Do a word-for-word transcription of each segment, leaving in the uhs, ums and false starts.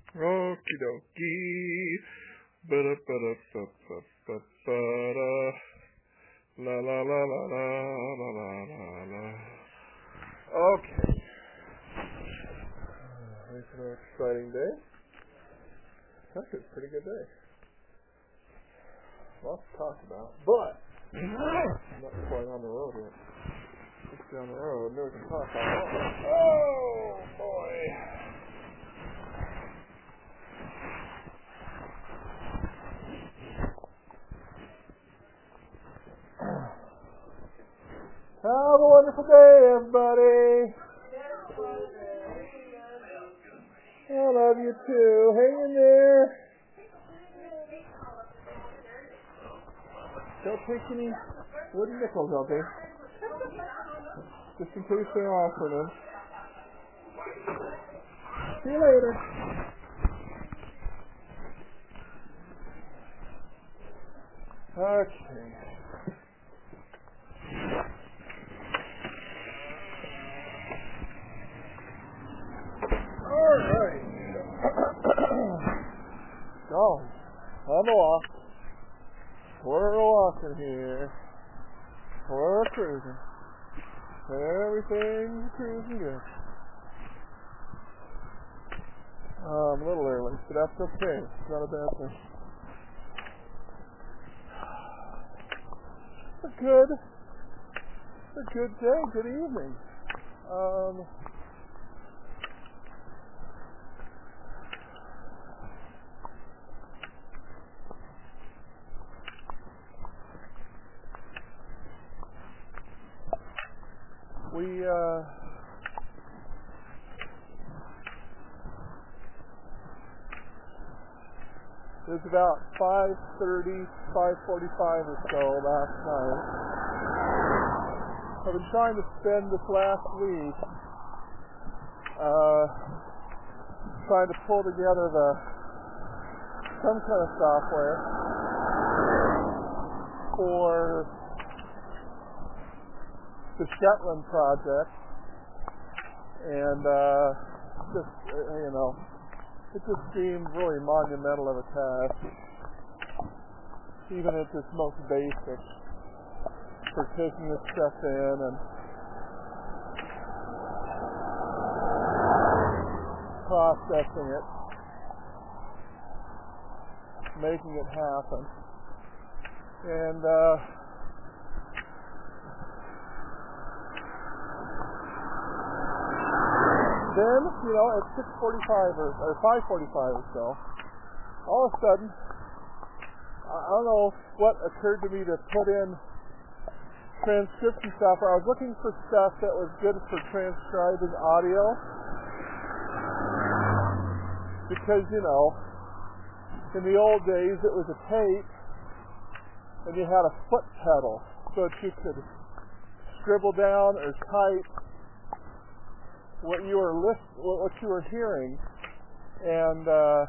Okie dokie. Ba-da, ba-da, ba, ba, ba, ba-da. La la la la la la la la la. Okay. It's an exciting day. That's a pretty good day. Lots to talk about. But I'm not quite on the road yet. Let's get on the road. Then we can talk about it. Oh boy. Have a wonderful day, everybody. I love you too. Hang in there. Don't take any wooden nickels out there. Just in case they're offering them. See you later. Okay. All right. So, on the walk. We're walking here. We're cruising. Everything's cruising good. Um, a little early, but that's okay. It's not a bad thing. It's a good, a good day, good evening. Um, we, uh, it was about five thirty, five forty-five or so last night. I've been trying to spend this last week uh, trying to pull together the some kind of software for the Shetland project, and uh, just uh, you know, it just seemed really monumental of a task, even at its most basic, for taking this stuff in and processing it, making it happen. And uh, then, you know, at six forty-five or, or five forty-five or so, all of a sudden, I don't know what occurred to me to put in transcription software. I was looking for stuff that was good for transcribing audio, because, you know, in the old days it was a tape and you had a foot pedal so that you could scribble down or type what you were list- what you were hearing, and uh,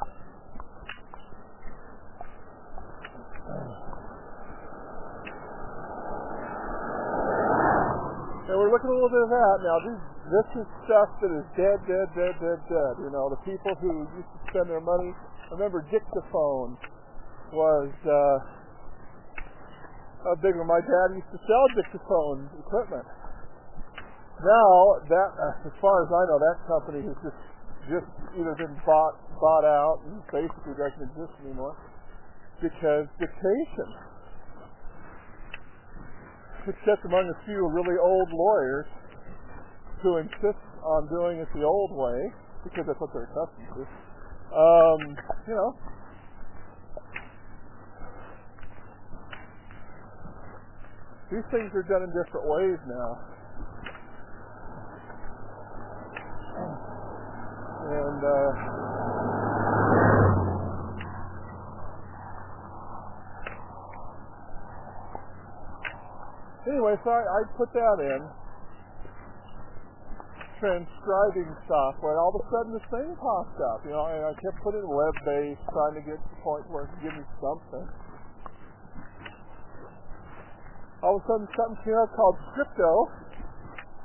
and we're looking at a little bit of that now. This, this is stuff that is dead, dead, dead, dead, dead. You know, the people who used to spend their money. Remember, dictaphone was uh, a big one. My dad used to sell dictaphone equipment. Now, that, uh, as far as I know, that company has just just either been bought bought out and basically doesn't exist anymore, because dictation, except among a few really old lawyers who insist on doing it the old way, because that's what they're accustomed to, um, you know, these things are done in different ways now. And uh, anyway, so I, I put that in, transcribing software, and all of a sudden this thing popped up. You know, and I kept putting web-based, trying to get to the point where it could give me something. All of a sudden something came up called Scripto.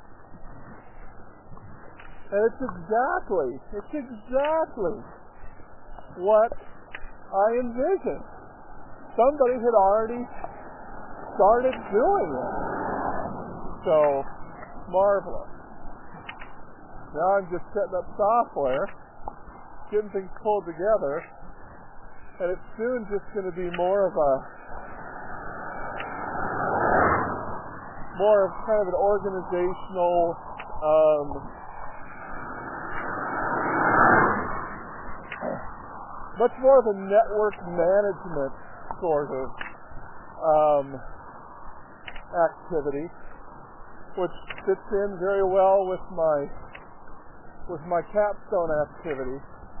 And it's exactly, it's exactly what I envisioned. Somebody had already started doing it. So, marvelous. Now I'm just setting up software, getting things pulled together, and it's soon just going to be more of a, more of kind of an organizational, um, much more of a network management sort of um, activity, which fits in very well with my with my capstone activity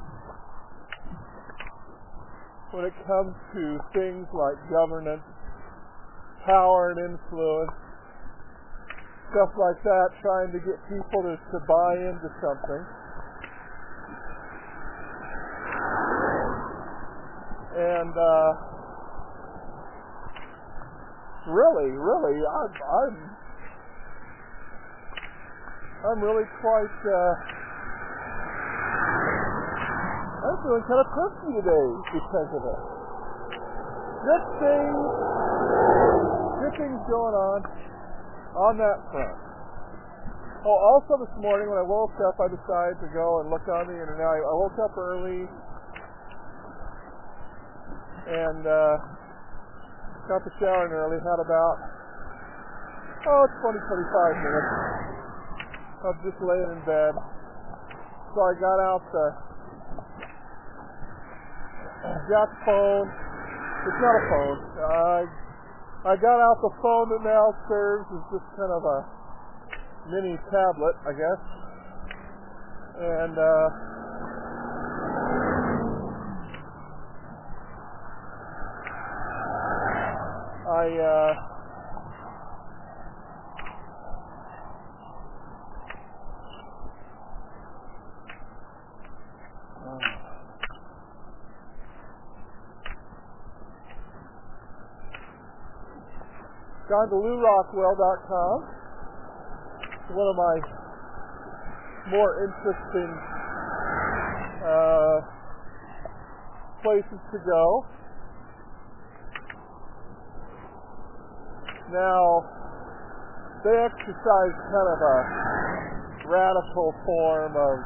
when it comes to things like governance, power and influence, stuff like that, trying to get people to, to buy into something. And uh, really, really, I'm, I'm, I'm really quite, uh, I'm feeling kind of thirsty today because of it. Good things, good things going on on that front. Oh, also this morning when I woke up, I decided to go and look on the internet. I, I woke up early and uh, got the shower in early. Had about oh twenty, twenty-five minutes of just laying in bed. So I got out the got the phone. It's not a phone. Uh, I got out the phone that now serves as just kind of a mini tablet, I guess. And uh, I uh, gone to lou rockwell dot com, one of my more interesting uh, places to go. Now, they exercise kind of a radical form of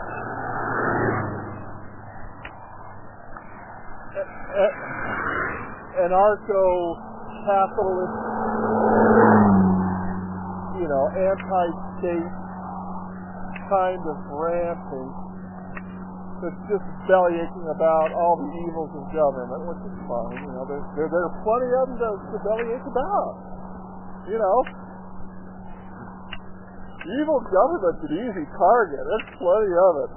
anarcho-capitalist, you know, anti-state kind of ranting that's just bellyaching about all the evils of government, which is fine. You know, there, there, there are plenty of them to, to bellyache about. You know, evil government's an easy target. There's plenty of it.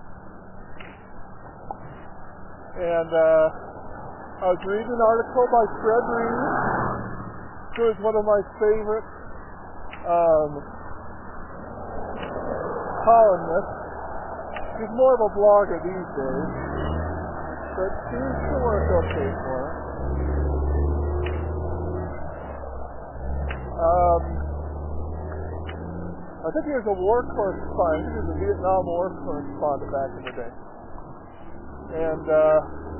And uh, I was reading an article by Fred Reed, who is one of my favorite um, columnists. He's more of a blogger these days, but seems to work okay for him. Um, I think he was a war correspondent. He was a Vietnam War correspondent back in the day. And uh,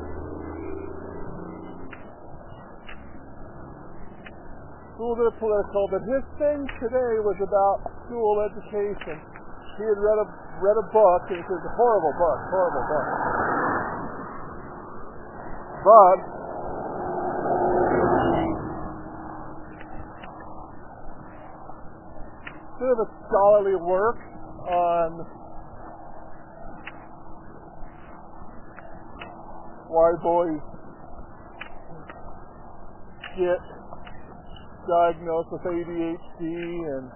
a little bit of political, but his thing today was about school education. He had read a read a book, and it was a horrible book, horrible book. But bit of a scholarly work on why boys get diagnosed with A D H D and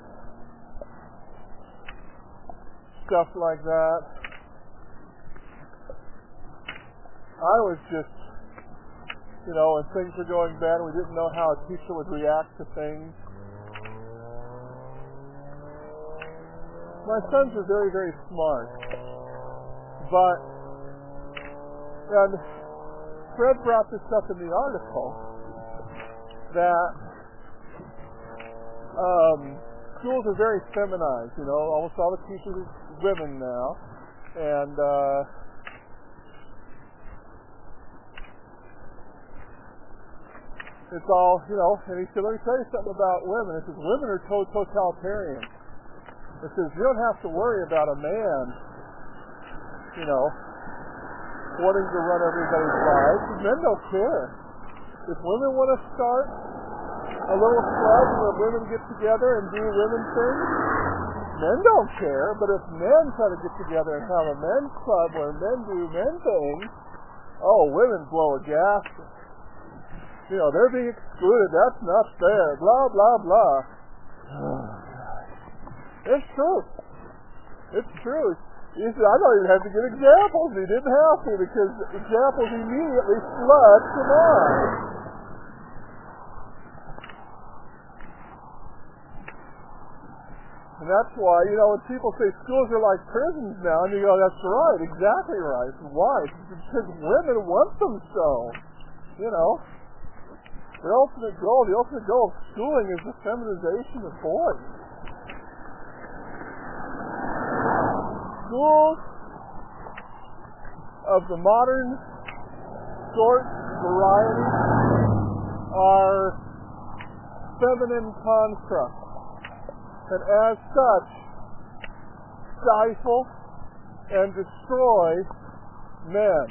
stuff like that. I was just, you know, when things were going bad and we didn't know how a teacher would react to things. My sons are very, very smart. But, and Fred brought this up in the article, that um, schools are very feminized. You know, almost all the teachers are women now. And uh, It's all, you know, and he said, let me tell you something about women. He says, women are to- totalitarian. He says, you don't have to worry about a man, you know, wanting to run everybody's lives. Men don't care. If women want to start a little club where women get together and do women things, men don't care. But if men try to get together and have a men's club where men do men things, oh, women blow a gasket. You know, they're being excluded. That's not fair. Blah, blah, blah. Oh, it's true. It's true. He said, I don't even have to get examples. He didn't have to because examples immediately flood to mind. And that's why, you know, when people say schools are like prisons now, and you go, that's right, exactly right. Why? Because women want them so. You know, the ultimate goal, the ultimate goal of schooling is the feminization of boys. Schools of the modern sort, variety, are feminine constructs. And as such, stifle and destroy men.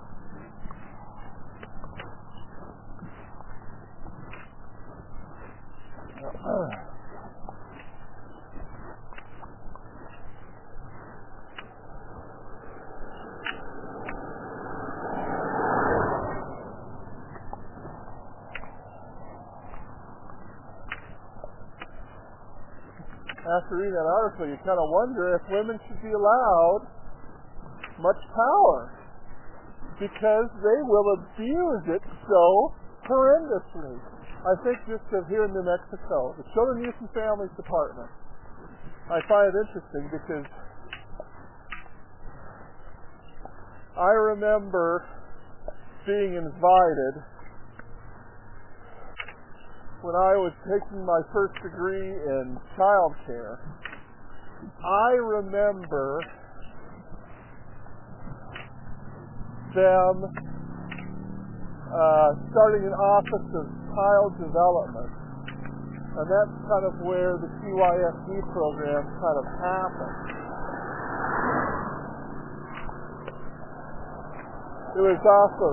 After reading that article, you kind of wonder if women should be allowed much power, because they will abuse it so horrendously. I think just of here in New Mexico, the Children, Youth, and Families Department, I find it interesting because I remember being invited when I was taking my first degree in child care. I remember them uh, starting an office of child development, and that's kind of where the C Y F D program kind of happened. It was off of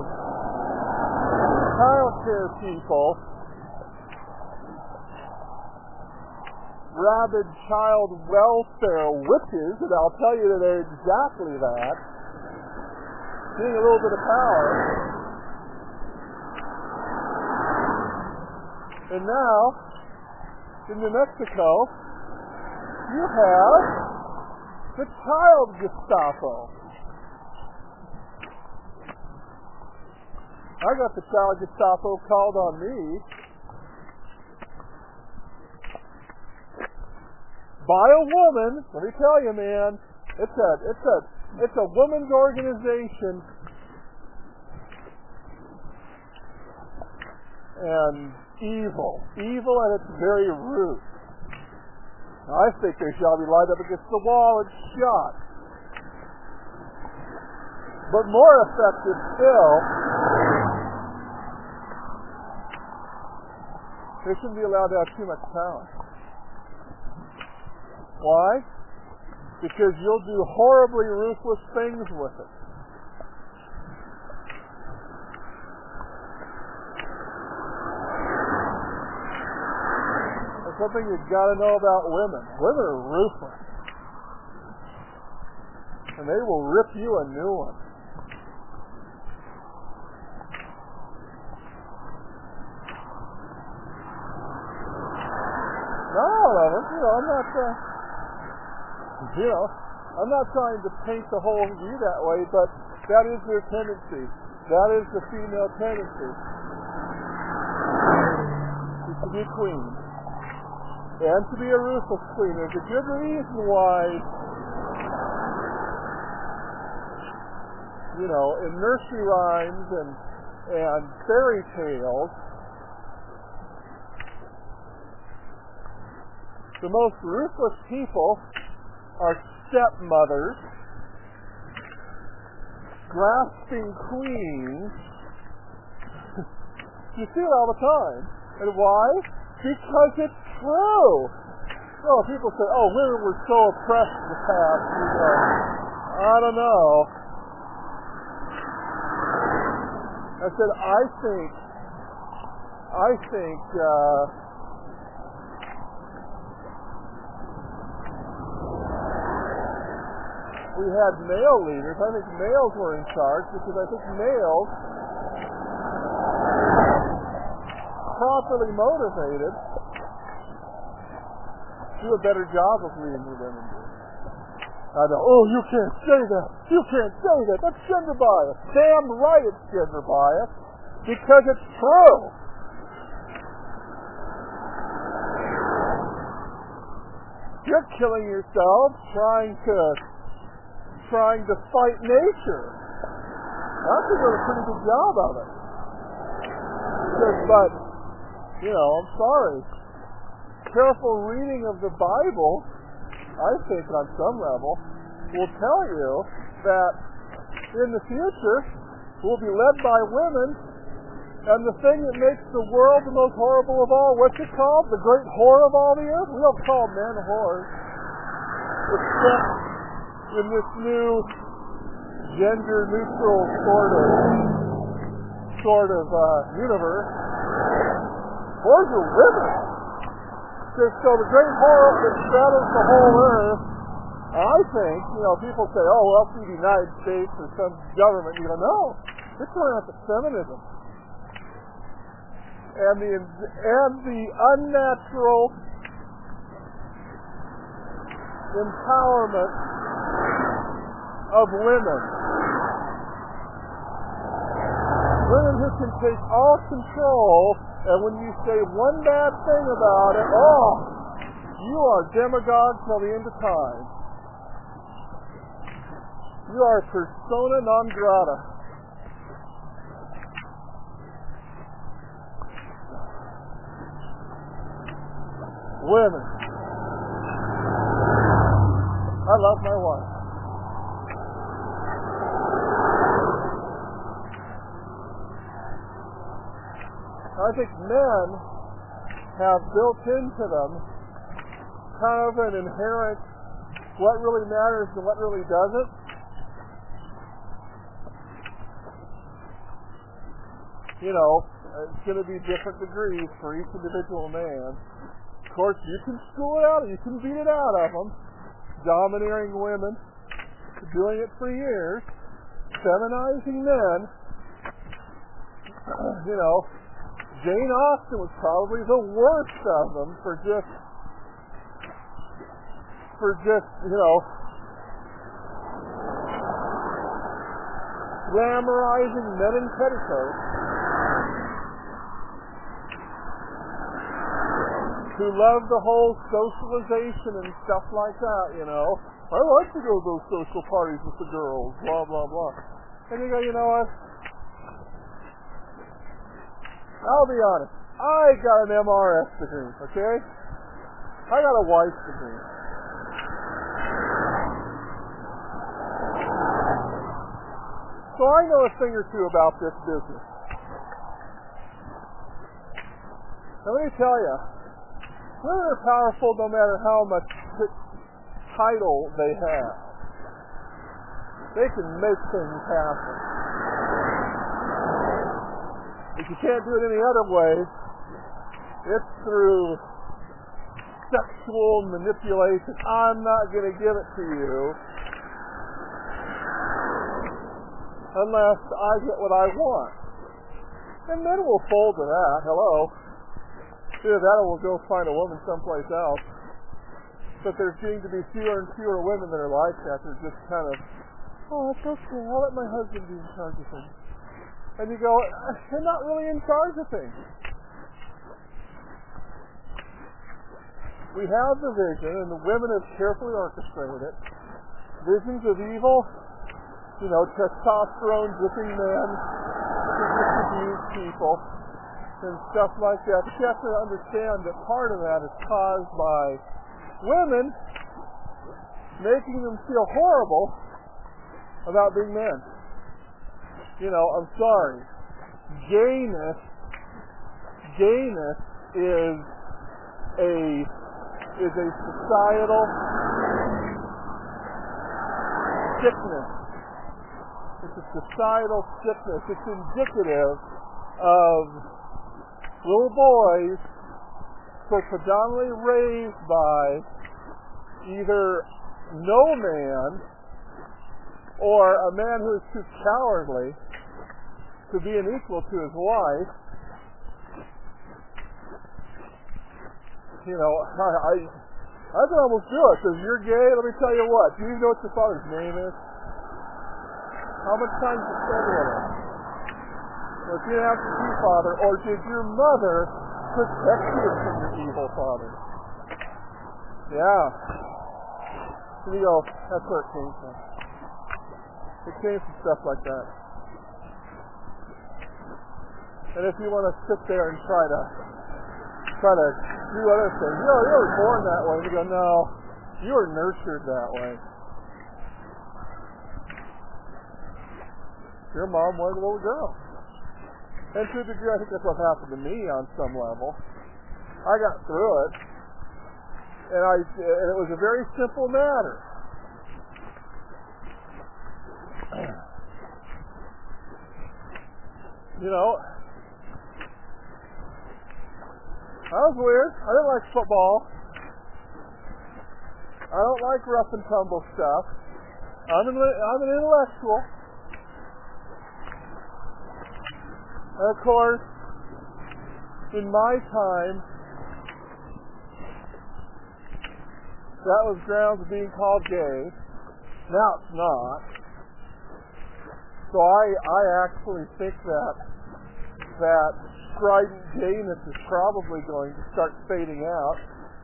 child care people, rabid child welfare witches, and I'll tell you that they're exactly that, getting a little bit of power. And now, in New Mexico, you have the child Gestapo. I got the child Gestapo called on me by a woman. Let me tell you, man, it's a it's a it's a woman's organization, and evil, evil at its very root. I think they shall be lined up against the wall and shot. But more effective still, they shouldn't be allowed to have too much power. Why? Because you'll do horribly ruthless things with it. That's something you've got to know about women. Women are ruthless. And they will rip you a new one. Not all of them. You know, I'm not... Uh, You know, I'm not trying to paint the whole view that way, but that is their tendency. That is the female tendency. Is to be a queen. And to be a ruthless queen. There's a good reason why, you know, in nursery rhymes and, and fairy tales, the most ruthless people are stepmothers, grasping queens, You see it all the time. And why? Because it's true. Oh, people say, oh, women were so oppressed in the past. You know, I don't know. I said, I think, I think, uh, we had male leaders. I think males were in charge because I think males, properly motivated, do a better job of leading than women do. I know, oh, you can't say that. You can't say that. That's gender bias. Damn right it's gender bias because it's true. You're killing yourself trying to trying to fight nature. I think we're doing a pretty good job of it. Because, but, you know, I'm sorry. Careful reading of the Bible, I think on some level, will tell you that in the future we'll be led by women, and the thing that makes the world the most horrible of all, what's it called? The great whore of all the earth? We don't call men whores. Except in this new gender-neutral sort of sort of uh, universe, whores are women. So the great whore that shadows the whole earth, I think, you know, people say, oh, well, it's the United States or some government. You know, no. It's rampant feminism. And the, and the unnatural empowerment of women. Women who can take all control, and when you say one bad thing about it, oh, you are demagogue till the end of time. You are persona non grata. Women. I love my wife. I think men have built into them kind of an inherent what really matters and what really doesn't. You know, it's going to be different degrees for each individual man. Of course, you can school it out, you can beat it out of them. Domineering women, doing it for years, feminizing men. You know, Jane Austen was probably the worst of them for just, for just, you know, glamorizing men in petticoats who love the whole socialization and stuff like that, you know. I like to go to those social parties with the girls, blah, blah, blah. And you go, you know what? I'll be honest. I got an M R S degree, okay? I got a wife's degree. So I know a thing or two about this business. Now let me tell you, women are powerful no matter how much t- title they have. They can make things happen. If you can't do it any other way, it's through sexual manipulation. I'm not going to give it to you unless I get what I want. And men will fold to that. Hello. Either that or we'll go find a woman someplace else. But there seem to be fewer and fewer women that are like that. They're just kind of, oh, that's okay. I'll let my husband be in charge of things. And you go, I'm not really in charge of things. We have the vision, and the women have carefully orchestrated it. Visions of evil, you know, testosterone-dripping men who just abuse people and stuff like that. But you have to understand that part of that is caused by women making them feel horrible about being men. You know, I'm sorry. Gayness gayness is a is a societal sickness. It's a societal sickness. It's indicative of little boys who are predominantly raised by either no man or a man who is too cowardly to be an equal to his wife. You know, I, I, I can almost do it, because you're gay. Let me tell you what. Do you know what your father's name is? How much time did you spend with him? Well, if you didn't have to be father, or did your mother protect you from your evil father? Yeah. So you go, that's where it came from. It came from stuff like that. And if you want to sit there and try to try to do other things, you know, you were born that way. You go, no, you were nurtured that way. Your mom was a little girl. And to a degree, I think that's what happened to me on some level. I got through it. And I and it was a very simple matter. You know, that was weird. I didn't like football. I don't like rough and tumble stuff. I'm an, I'm an intellectual. And of course, in my time, that was grounds of being called gay. Now it's not. So I, I actually think that that strident gayness is probably going to start fading out.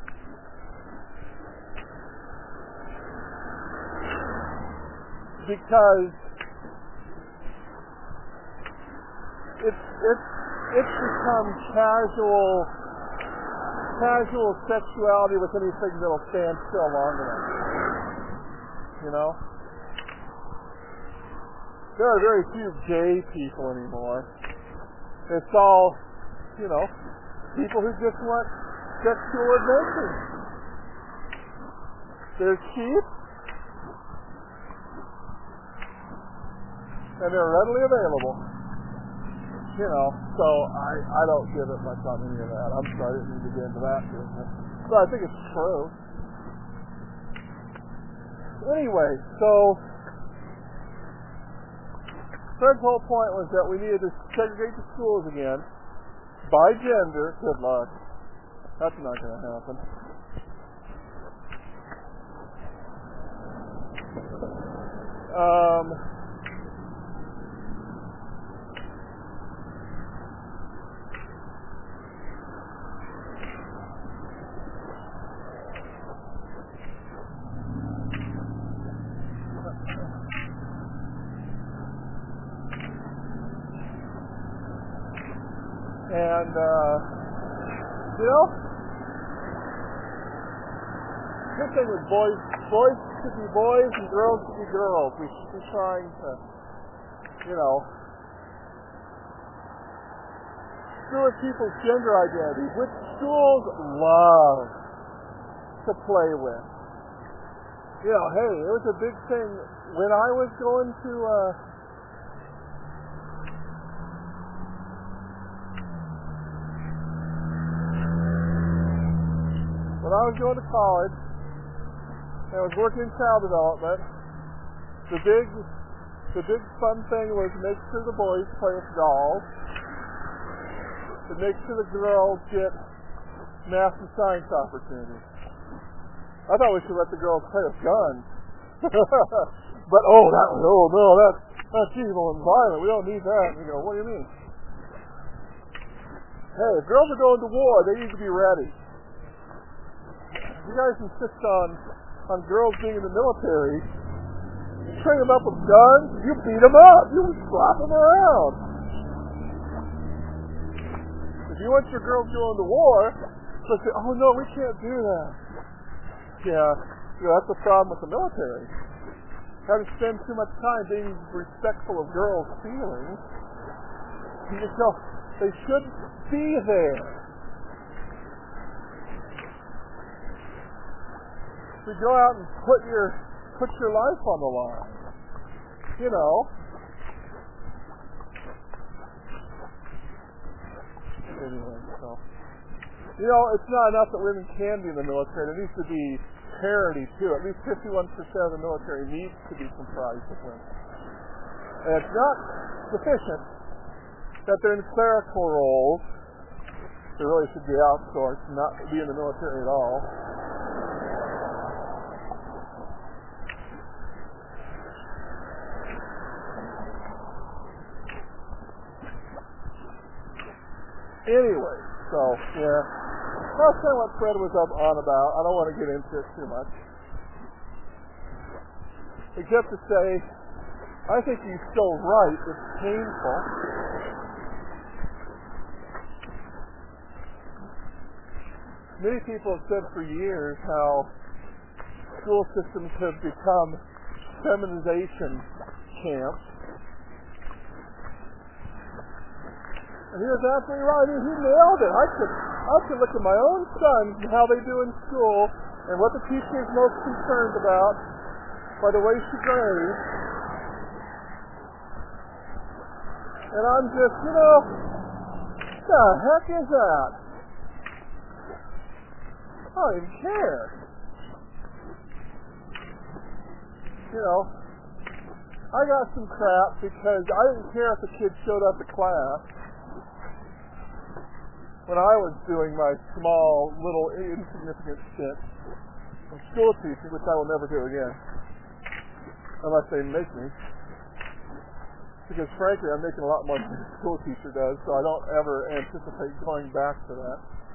Because it's it's it's become casual casual sexuality with anything that'll stand still long enough. You know? There are very few gay people anymore. It's all, you know, people who just want sexual adventures. They're cheap, and they're readily available. You know, so I, I don't give it much on any of that. I'm sorry, I didn't need to get into that business. But I think it's true. Anyway, so Fred's whole point was that we needed to segregate the schools again by gender. Good luck. That's not going to happen. Um, And, uh, you know, good thing with boys, boys should be boys and girls should be girls. We should be trying to, you know, screw with people's gender identity, which schools love to play with. You know, hey, it was a big thing when I was going to, uh, When I was going to college and I was working in child development, the big the big fun thing was make sure the boys play with dolls and make sure the girls get math and science opportunities. I thought we should let the girls play with guns. But oh that oh no, that's that's evil and violent. We don't need that. And we go, what do you mean? Hey, if girls are going to war, they need to be ready. You guys insist on on girls being in the military. You train them up with guns, you beat them up, you slap them around. If you want your girls going to war, so say, oh no, we can't do that. Yeah, you know, that's the problem with the military. You have to spend too much time being respectful of girls' feelings. You just go, They should be there. To go out and put your put your life on the line. You know. Anyway, so you know, it's not enough that women can be in the military. There needs to be parity too. At least fifty-one percent of the military needs to be comprised of women. And it's not sufficient that they're in clerical roles. They really should be outsourced and not be in the military at all. Anyway, so, yeah. That's kind of what Fred was up on about. I don't want to get into it too much. Except to say, I think he's still right. It's painful. Many people have said for years how school systems have become feminization camps. And he was absolutely right. He nailed it. I could, I could look at my own sons and how they do in school and what the teacher is most concerned about by the way she grades. And I'm just, you know, what the heck is that? I don't even care. You know, I got some crap because I didn't care if the kids showed up to class when I was doing my small, little, insignificant stint of school teaching, which I will never do again, unless they make me. Because frankly, I'm making a lot more than a school teacher does, so I don't ever anticipate going back to that.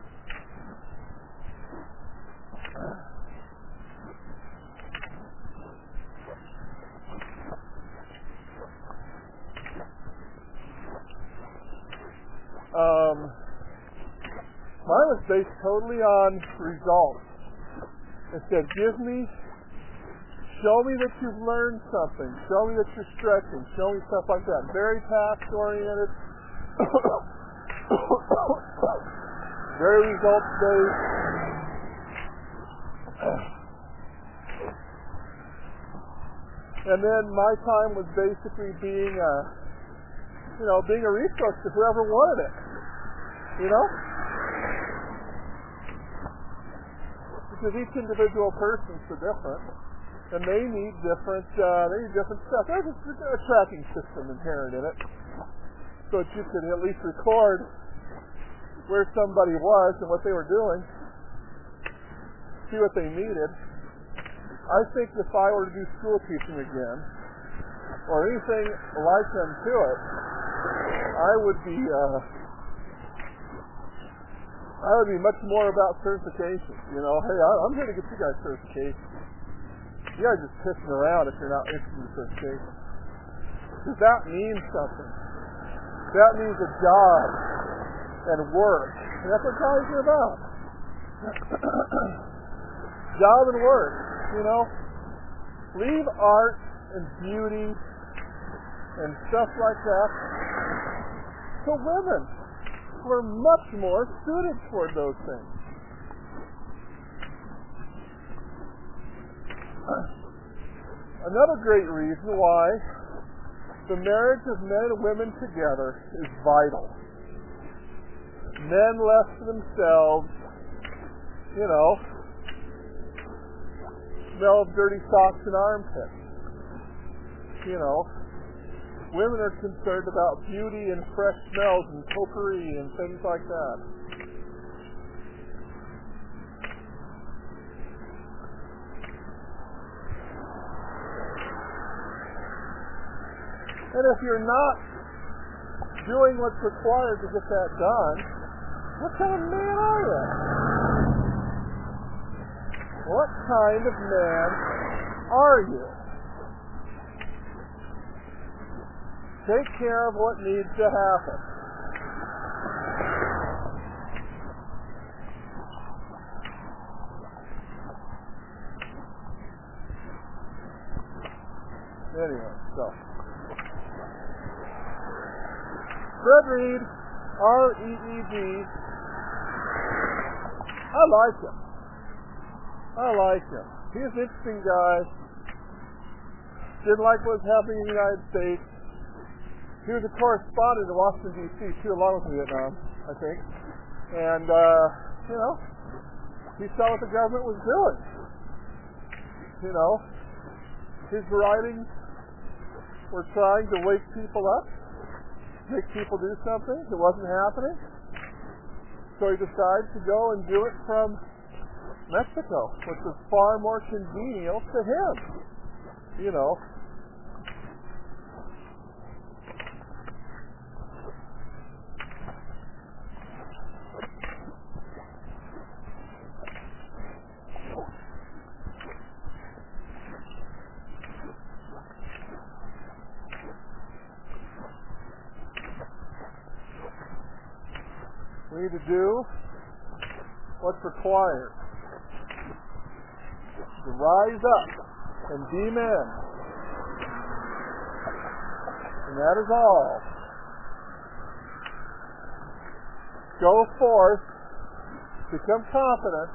Um, mine was based totally on results. It said, give me, show me that you've learned something. Show me that you're stretching. Show me stuff like that. Very task-oriented. Very results-based. And then my time was basically being a, you know, being a resource to whoever wanted it. You know? Because each individual person's so different. And they need different, uh, they need different stuff. There's a, a tracking system inherent in it. So that you could at least record where somebody was and what they were doing. See what they needed. I think if I were to do school teaching again, or anything like them to it, I would be, uh, I would be much more about certification. You know, hey, I'm here to get you guys certification. You guys are just pissing around if you're not interested in certification. Because that means something. That means a job and work. And that's what college is about. Job and work, you know. Leave art and beauty and stuff like that to women who are much more suited toward those things. Another great reason why the marriage of men and women together is vital. Men left to themselves, you know, smell of dirty socks and armpits. You know, women are concerned about beauty and fresh smells and potpourri and things like that. And if you're not doing what's required to get that done, what kind of man are you? What kind of man are you? Take care of what needs to happen. Anyway, so Fred Reed R E E D. I like him. I like him. He's an interesting guy. Didn't like what was happening in the United States. He was a correspondent in Washington, D C, too, along with Vietnam, I think. And, uh, you know, he saw what the government was doing. You know, his writings were trying to wake people up, make people do something that wasn't happening. So he decided to go and do it from Mexico, which was far more congenial to him. You know. We need to do what's required. To rise up and be men. And that is all. Go forth, become confident,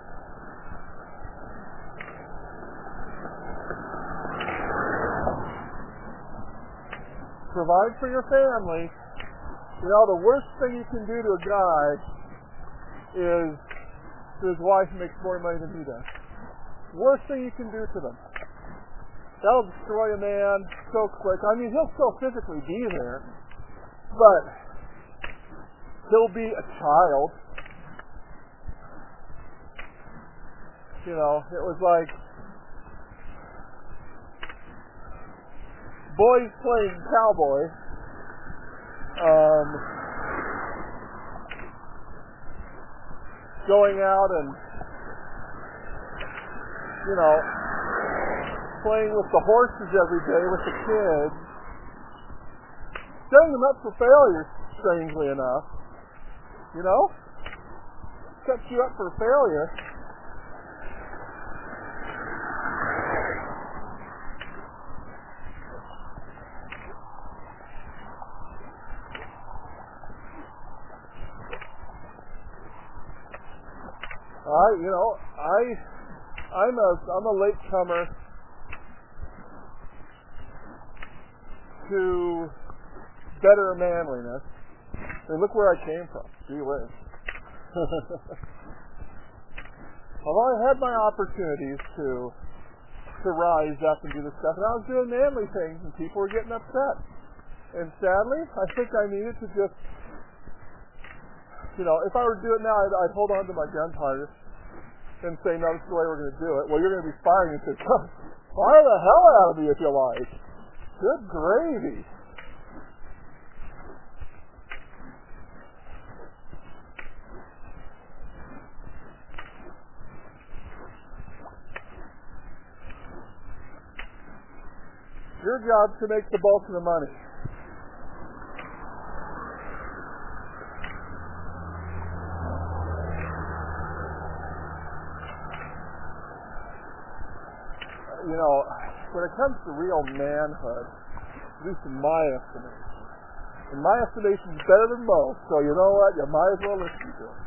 provide for your family. You know, the worst thing you can do to a guy is to his wife makes more money than he does. Worst thing you can do to them. That'll destroy a man so quick. I mean, he'll still physically be there, but he'll be a child. You know, it was like boys playing cowboy. Um, going out and, you know, playing with the horses every day with the kids, setting them up for failure, strangely enough. You know? Sets you up for failure. I, you know, I, I'm a, I'm a latecomer to better manliness. And look where I came from. Gee whiz. Although I had my opportunities to to rise up and do this stuff, and I was doing manly things, and people were getting upset. And sadly, I think I needed to just, you know, if I were to do it now, I'd, I'd hold on to my gunpowder and say, no, this is the way we're going to do it. Well, you're going to be firing and say, fire the hell out of me if you like. Good gravy. Your job's to make the bulk of the money. You know, when it comes to real manhood, at least in my estimation, in my estimation, it's better than most, so you know what? You might as well listen to it.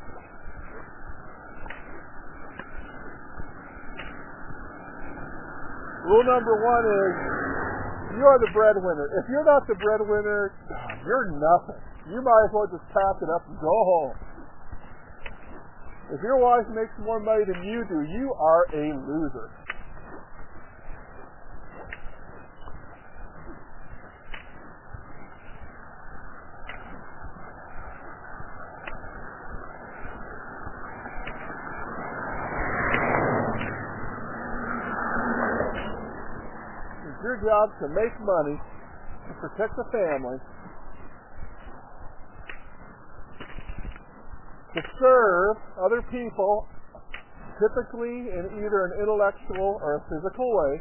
Rule number one is, you are the breadwinner. If you're not the breadwinner, you're nothing. You might as well just pack it up and go home. If your wife makes more money than you do, you are a loser. Your job to make money, to protect the family, to serve other people, typically in either an intellectual or a physical way,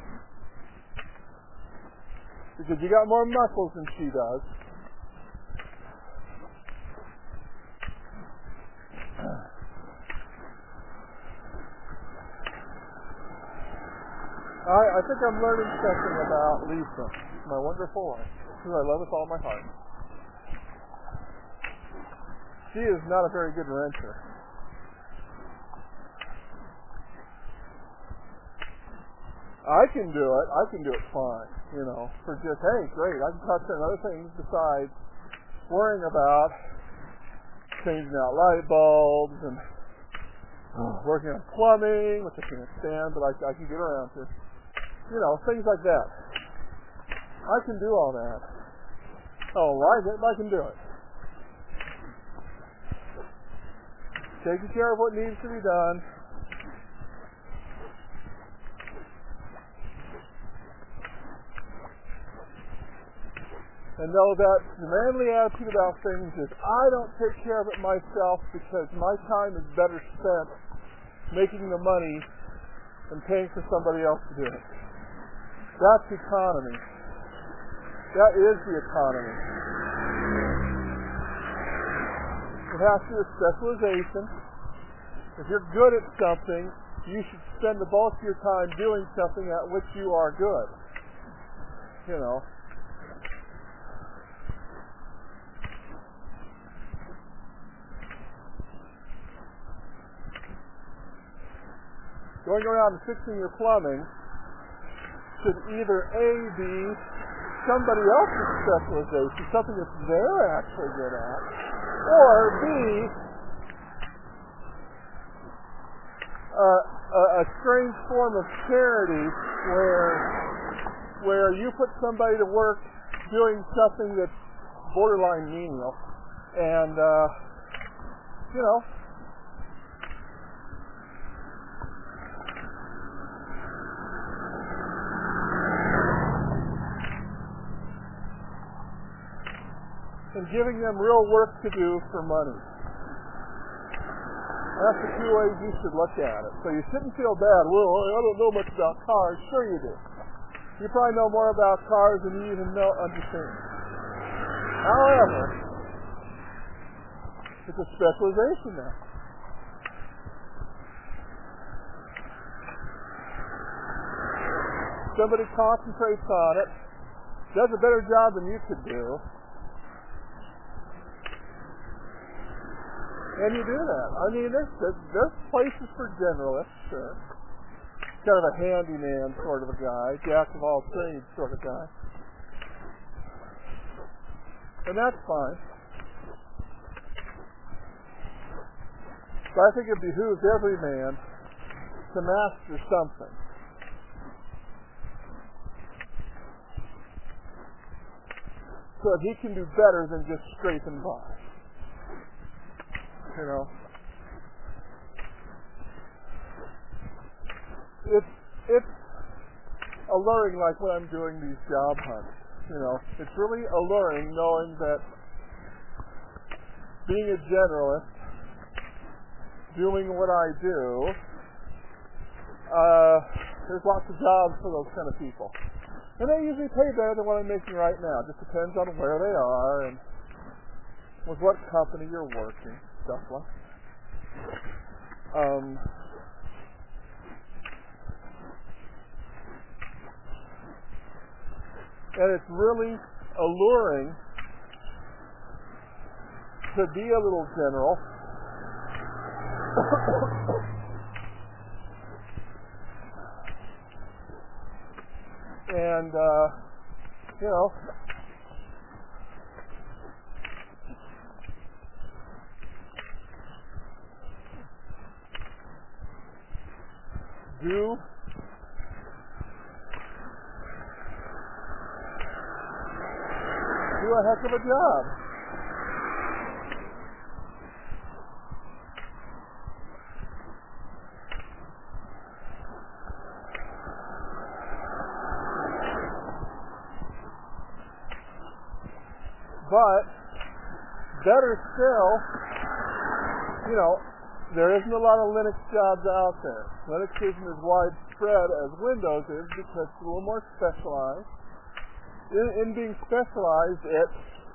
because you got more muscles than she does. I, I think I'm learning something about Lisa, my wonderful wife, who I love with all my heart. she is not a very good renter. I can do it. I can do it fine, you know, for just, hey, great, I can concentrate on other things besides worrying about changing out light bulbs and uh, working on plumbing, which I can't stand, but I, I can get around to. You know, things like that. I can do all that. Oh, like it, I can do it. Taking care of what needs to be done. And know that the manly attitude about things is, I don't take care of it myself because my time is better spent making the money than paying for somebody else to do it. That's economy. That is the economy. It has to do with specialization. If you're good at something, you should spend the bulk of your time doing something at which you are good. You know. Going around and fixing your plumbing should either A, be somebody else's specialization, something that they're actually good at, or B, uh, a, a strange form of charity where where you put somebody to work doing something that's borderline menial, and uh, you know. And giving them real work to do for money. That's the two ways you should look at it. So you shouldn't feel bad. Well, I don't know much about cars. Sure you do. You probably know more about cars than you even know understand. However, it's a specialization now. Somebody concentrates on it, does a better job than you could do, and you do that. I mean, there's, there's places for generalists, sure. Kind of a handyman sort of a guy, jack of all trades sort of guy. And that's fine. But I think it behooves every man to master something. So that he can do better than just scraping by. You know, it's it's alluring, like when I'm doing these job hunts. You know, it's really alluring knowing that being a generalist, doing what I do, uh, there's lots of jobs for those kind of people, and they usually pay better than what I'm making right now. It just depends on where they are and with what company you're working. Stuff like that. Um, and it's really alluring to be a little general and uh, you know, do do a heck of a job. But better still, you know, there isn't a lot of Linux jobs out there. Linux isn't as widespread as Windows is because it's a little more specialized. In, in being specialized, it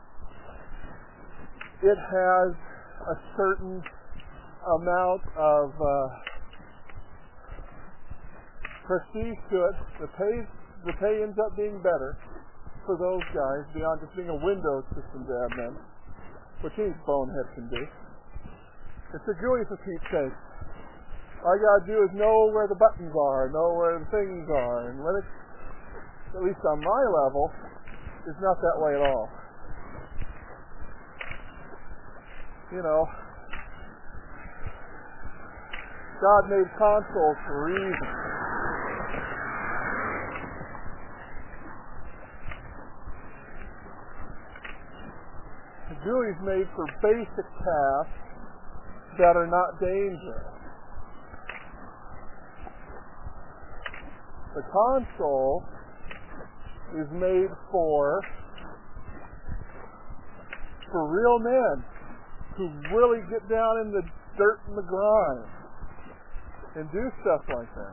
it has a certain amount of uh, prestige to it. The pay the pay ends up being better for those guys beyond just being a Windows systems admin, which any bonehead can do. It's a G U I for Pete's sake. All you gotta do is know where the buttons are, know where the things are, and Linux, at least on my level, is not that way at all. You know, God made consoles for a reason. The G U I is made for basic tasks that are not dangerous. The console is made for for real men who really get down in the dirt and the grime and do stuff like that.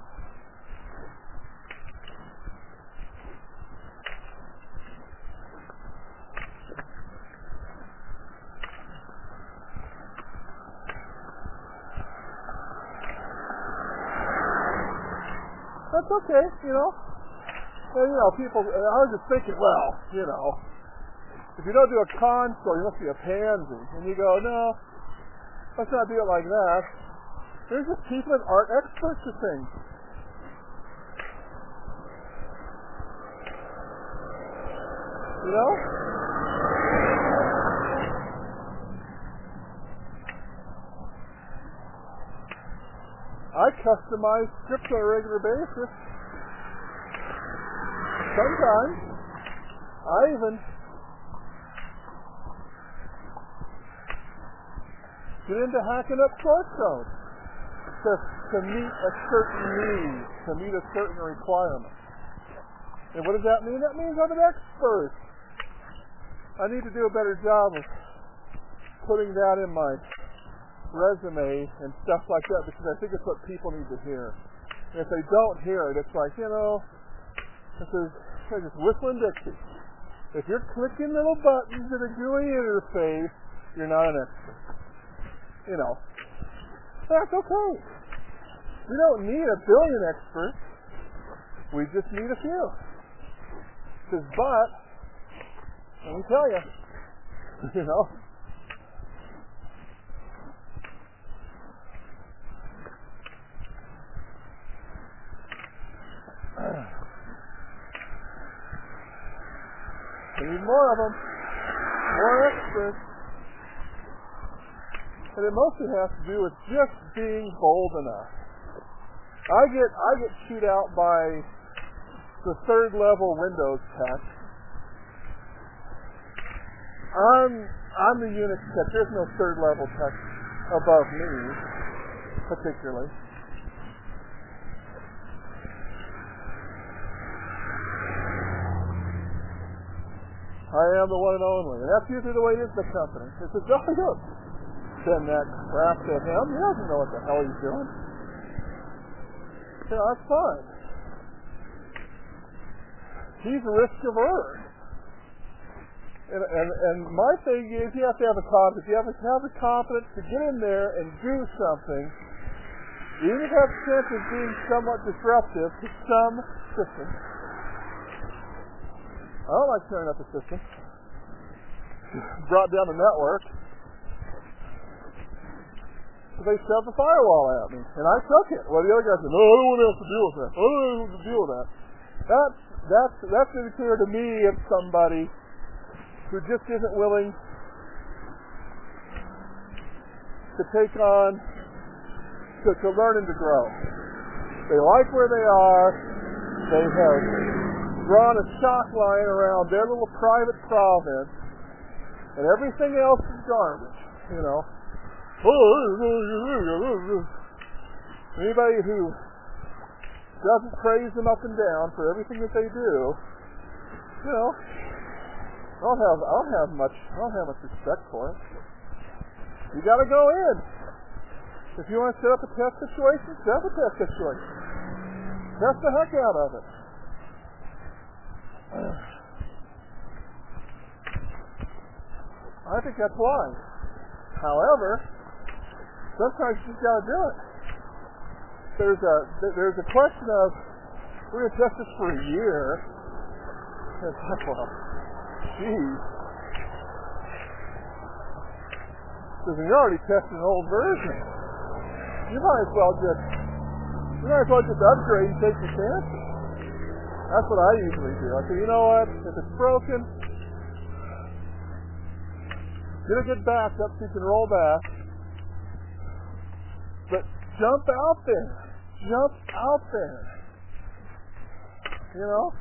That's okay, you know. And, you know, people, I was just thinking, well, you know, if you don't do a console, you must be a pansy. And you go, no, let's not do it like that. There's just people that aren't experts at things. You know? I customize scripts on a regular basis. Sometimes I even get into hacking up source code to, to meet a certain need, to meet a certain requirement. And what does that mean? That means I'm an expert. I need to do a better job of putting that in my resume and stuff like that, because I think it's what people need to hear. And if they don't hear it, it's like, you know, this is just whistling Dixie. If you're clicking little buttons in a G U I interface, you're not an expert. You know, that's okay. We don't need a billion experts. We just need a few. Because, but, let me tell you, you know, we need more of them, more experts. And it mostly has to do with just being bold enough. I get I get chewed out by the third level Windows tech. I'm I'm the Unix tech. There's no third level tech above me, particularly. I am the one and only. And that's usually the way it is in the company. It's a oh, look. Send that crap to him. He doesn't know what the hell he's doing. Yeah, that's fine. He's risk averse. And, and and my thing is, you have to have a confidence. You have to have the confidence to get in there and do something, even if you have a chance of being somewhat disruptive to some system. I don't like tearing up the system. Brought down the network. So they shoved the firewall at me, and I took it. Well, the other guy said, "No, I don't want to have to deal with that. I don't want to deal with that." That's that's that's really clear to me of somebody who just isn't willing to take on, to, to learn and to grow. They like where they are. They have drawn a shock line around their little private province, and everything else is garbage, you know. Anybody who doesn't praise them up and down for everything that they do, you know, I don't have I don't have much I don't have much respect for it. You got to go in. If you want to set up a test situation, set up a test situation. Test the heck out of it. I think that's wise. However, sometimes you just got to do it. There's a there's a question of, we're going to test this for a year. It's like, well, geez. Because you're already testing an old version. You might as well just you might as well just upgrade and take your chances. That's what I usually do. I say, you know what? If it's broken, get a good backup so you can roll back. But jump out there. Jump out there. You know?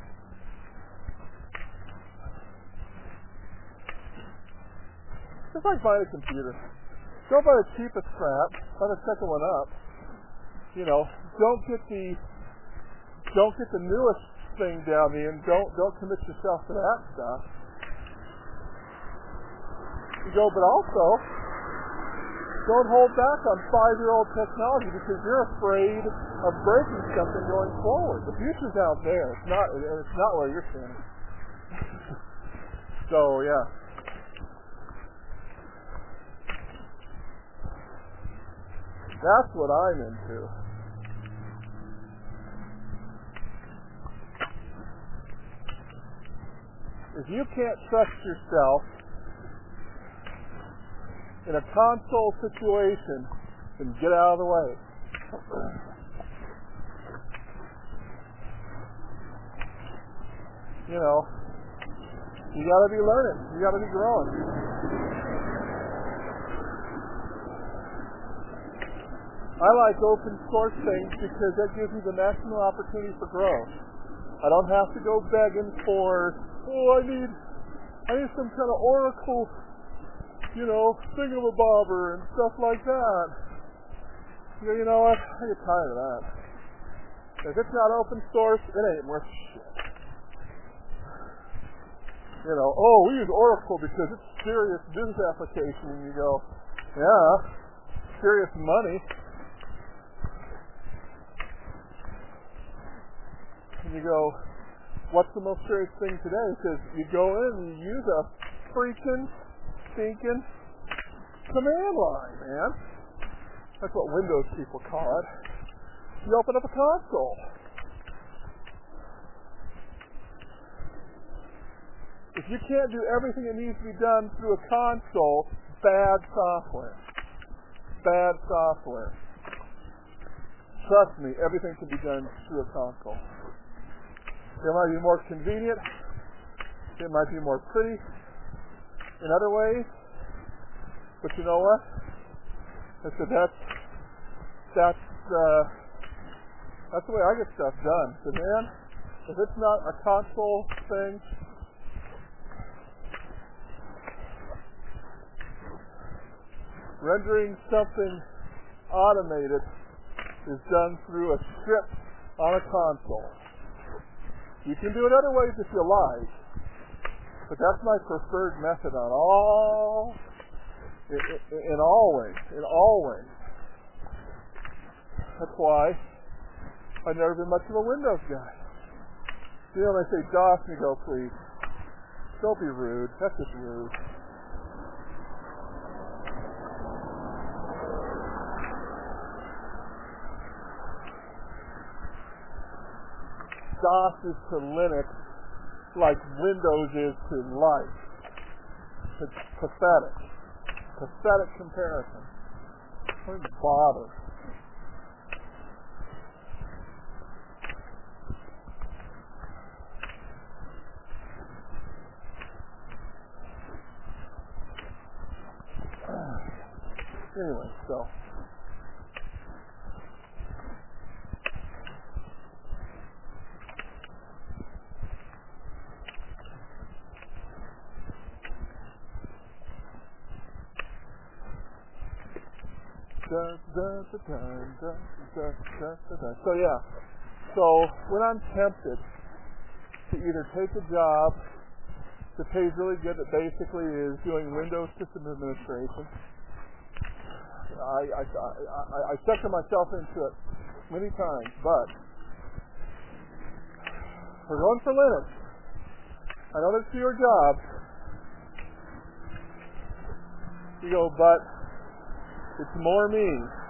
Just like buying a computer. Don't buy the cheapest crap. Buy the second one up. You know, don't get the don't get the newest thing down in. Don't don't commit yourself to that stuff. You go, but also don't hold back on five-year-old technology because you're afraid of breaking something going forward. The future's out there. It's not. It's not where you're standing. So yeah. That's what I'm into. If you can't trust yourself in a console situation, then get out of the way. You know, you gotta be learning. You gotta be growing. I like open source things because that gives me the maximum opportunity for growth. I don't have to go begging for, oh, I need, I need some kind of Oracle, you know, thingamabobber and stuff like that. You know, you know what? I get tired of that. If it's not open source, it ain't worth shit. You know, oh, we use Oracle because it's serious business application, and you go, yeah, serious money. And you go, what's the most serious thing today? Because you go in and you use a freaking, stinking command line, man. That's what Windows people call it. You open up a console. If you can't do everything that needs to be done through a console, bad software. Bad software. Trust me, everything can be done through a console. It might be more convenient. It might be more pretty in other ways. But you know what? I said that's that's uh, that's the way I get stuff done. So man, if it's not a console thing, rendering something automated is done through a script on a console. You can do it other ways if you like, but that's my preferred method on all, in, in, in all ways, in all ways. That's why I've never been much of a Windows guy. You know, when I say DOS, you go, please, don't be rude. That's just rude. DOS is to Linux like Windows is to life. It's pathetic. Pathetic comparison. Don't even bother. Anyway, so Da, da, da, da, da, da, da, da. So yeah, so when I'm tempted to either take a job that pays really good, that basically is doing Windows system administration, I I, I, I sucker myself into it many times, but we're going for Linux. I know there's fewer jobs. You go, but it's more me.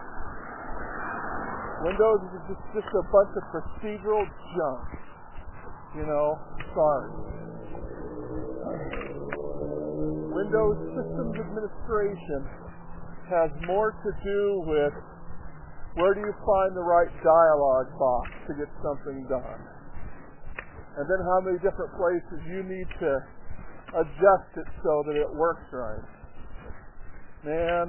Windows is just, just a bunch of procedural junk. You know, sorry. Windows Systems Administration has more to do with where do you find the right dialogue box to get something done, and then how many different places you need to adjust it so that it works right. Man,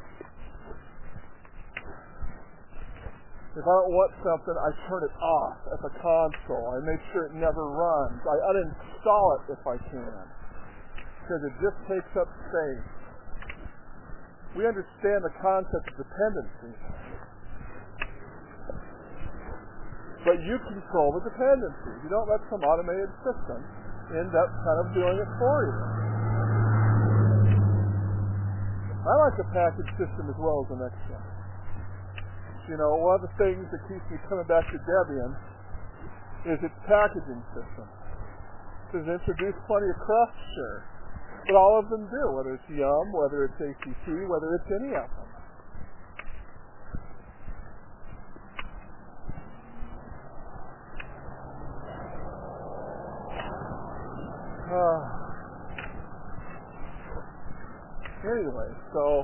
if I don't want something, I turn it off at the console. I make sure it never runs. I uninstall it if I can, because it just takes up space. We understand the concept of dependency, but you control the dependency. You don't let some automated system end up kind of doing it for you. I like the package system as well as the next one. You know, one of the things that keeps me coming back to Debian is its packaging system. It introduced plenty of cruft, sure, but all of them do, whether it's Yum, whether it's A C T, whether it's any of them. Uh, anyway, so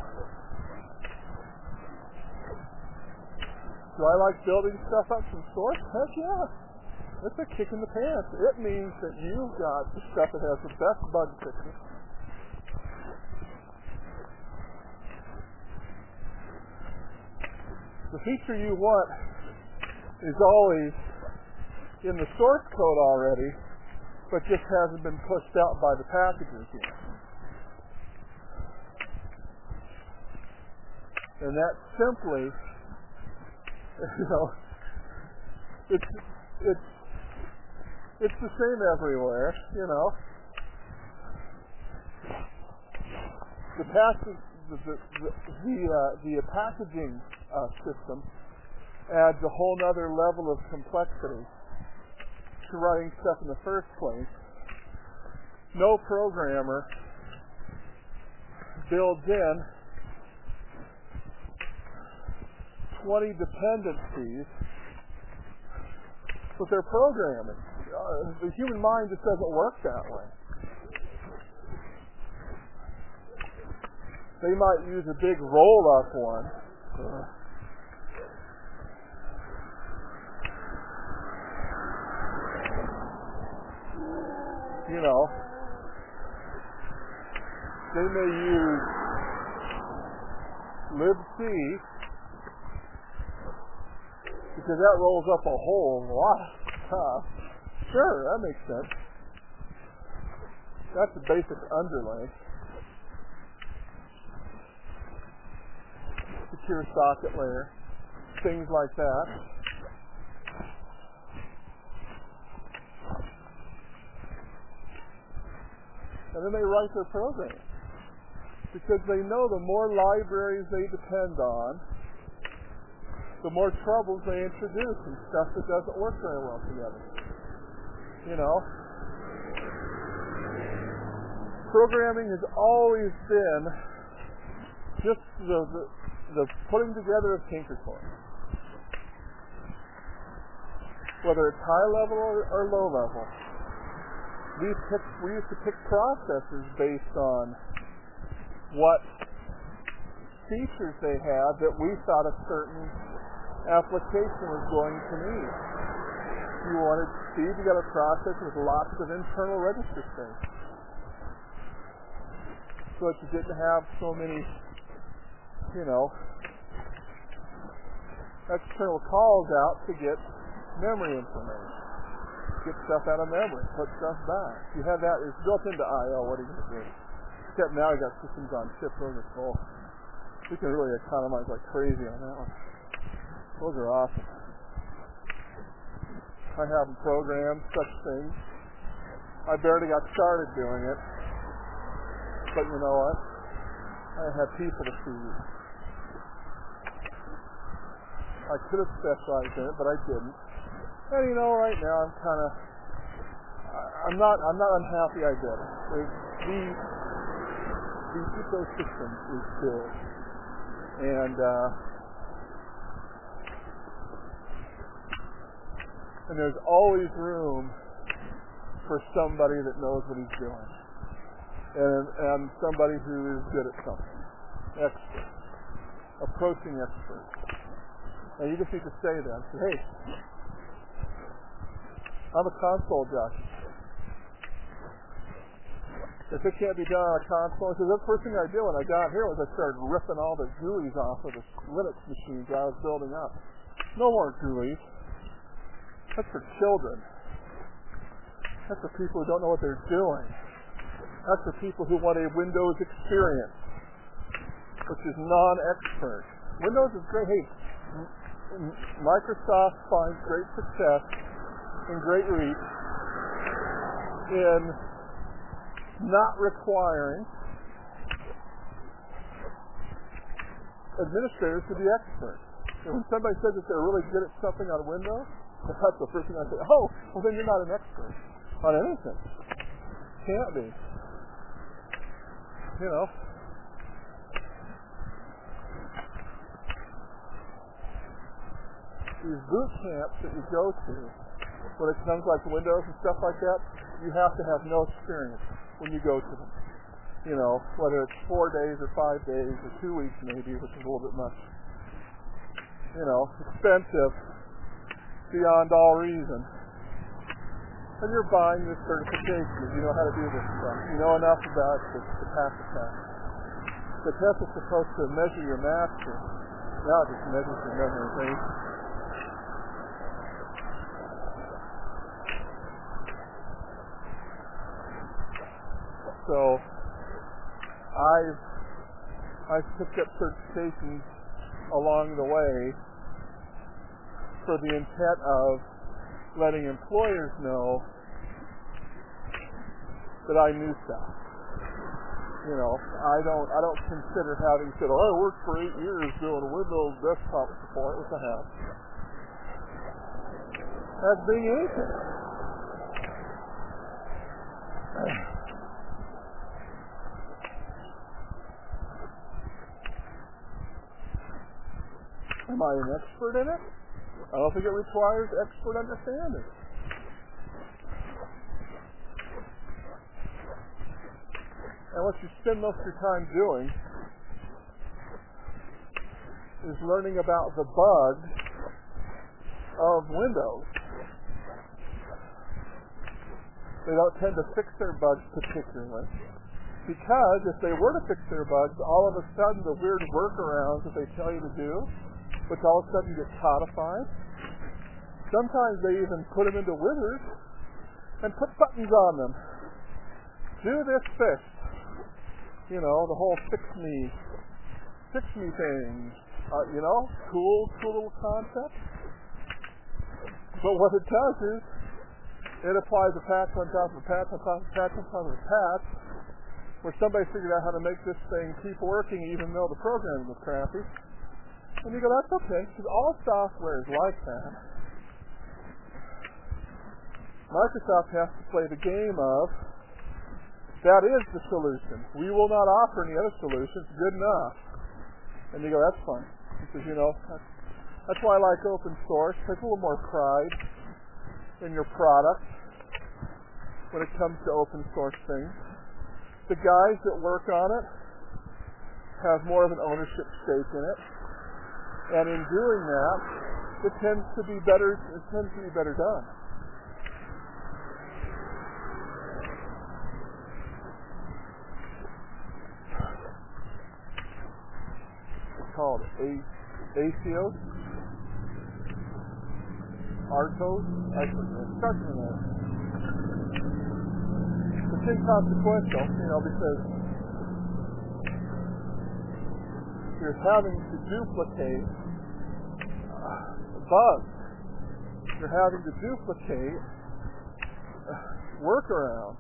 do I like building stuff up from source? Heck yeah. It's a kick in the pants. It means that you've got the stuff that has the best bug fixes. The feature you want is always in the source code already, but just hasn't been pushed out by the packages yet. And that simply, you know, it's it's it's the same everywhere, you know. The package, the the the, the, uh, the packaging uh, system adds a whole other level of complexity to writing stuff in the first place. No programmer builds in twenty dependencies with their programming. Uh, the human mind just doesn't work that way. They might use a big roll-up one. Uh, you know, they may use libc, because that rolls up a whole lot of stuff. Sure, that makes sense. That's a basic underlay. Secure socket layer, things like that. And then they write their program, because they know the more libraries they depend on, the more troubles they introduce and stuff that doesn't work very well together. You know, programming has always been just the the, the putting together of Tinker Toys, whether it's high level or, or low level. We pick, we used to pick processors based on what features they had that we thought a certain application was going to need. If you wanted speed, you got a processor with lots of internal register space, so that you didn't have so many, you know, external calls out to get memory information. Get stuff out of memory, put stuff back. If you have that, it's built into I O, what are you going to do? Except now you got systems on chip, those are full. We can really economize like crazy on that one. Those are awesome. I haven't programmed such things. I barely got started doing it. But you know what? I had people to feed. I could have specialized in it, but I didn't. And you know, right now I'm kind of, I'm not, I'm not unhappy I did it. The, the ecosystem is big, and uh, and there's always room for somebody that knows what he's doing, and and somebody who is good at something, expert. approaching experts. And you just need to say to them, say, hey, I'm a console guy. If it can't be done on a console, because the first thing I did when I got here was I started ripping all the G U Is off of the Linux machines I was building up. No more G U Is. That's for children. That's for people who don't know what they're doing. That's for people who want a Windows experience, which is non-expert. Windows is great. Hey, Microsoft finds great success and great reach in not requiring administrators to be experts. And when somebody says that they're really good at something on Windows, that's the first thing I say, oh, well then you're not an expert on anything. Can't be. You know. These boot camps that you go to, when it comes like Windows and stuff like that, you have to have no experience when you go to them. You know, whether it's four days or five days or two weeks maybe, which is a little bit much. You know, expensive beyond all reason. And you're buying this certification. You know how to do this stuff. You know enough about it to, to pass the test. The test is supposed to measure your mastery. Now it just measures your memorization. So I've I've picked up certifications along the way for the intent of letting employers know that I knew stuff. You know, I don't I don't consider having said, oh, I worked for eight years doing Windows desktop support, which I have. That's being anything. Am I an expert in it? I don't think it requires expert understanding. And what you spend most of your time doing is learning about the bugs of Windows. They don't tend to fix their bugs particularly, because if they were to fix their bugs, all of a sudden the weird workarounds that they tell you to do, which all of a sudden get codified. Sometimes they even put them into wizards and put buttons on them. Do this fix. You know, the whole fix me, fix me thing. Uh, you know, cool, cool little concept. But what it does is, it applies a patch on top of a patch on top of a patch on top of a patch, where somebody figured out how to make this thing keep working even though the programming was crappy. And you go, that's okay, because all software is like that. Microsoft has to play the game of, that is the solution. We will not offer any other solutions. Good enough. And you go, that's fine. Because, you know, that's, that's why I like open source. Take a little more pride in your product when it comes to open source things. The guys that work on it have more of an ownership stake in it. And in doing that, it tends to be better. It tends to be better done. It's called A C O S, Artos. I forget. Starts with that. It's inconsequential, you know, because you're having to duplicate uh, bugs. You're having to duplicate uh, workarounds.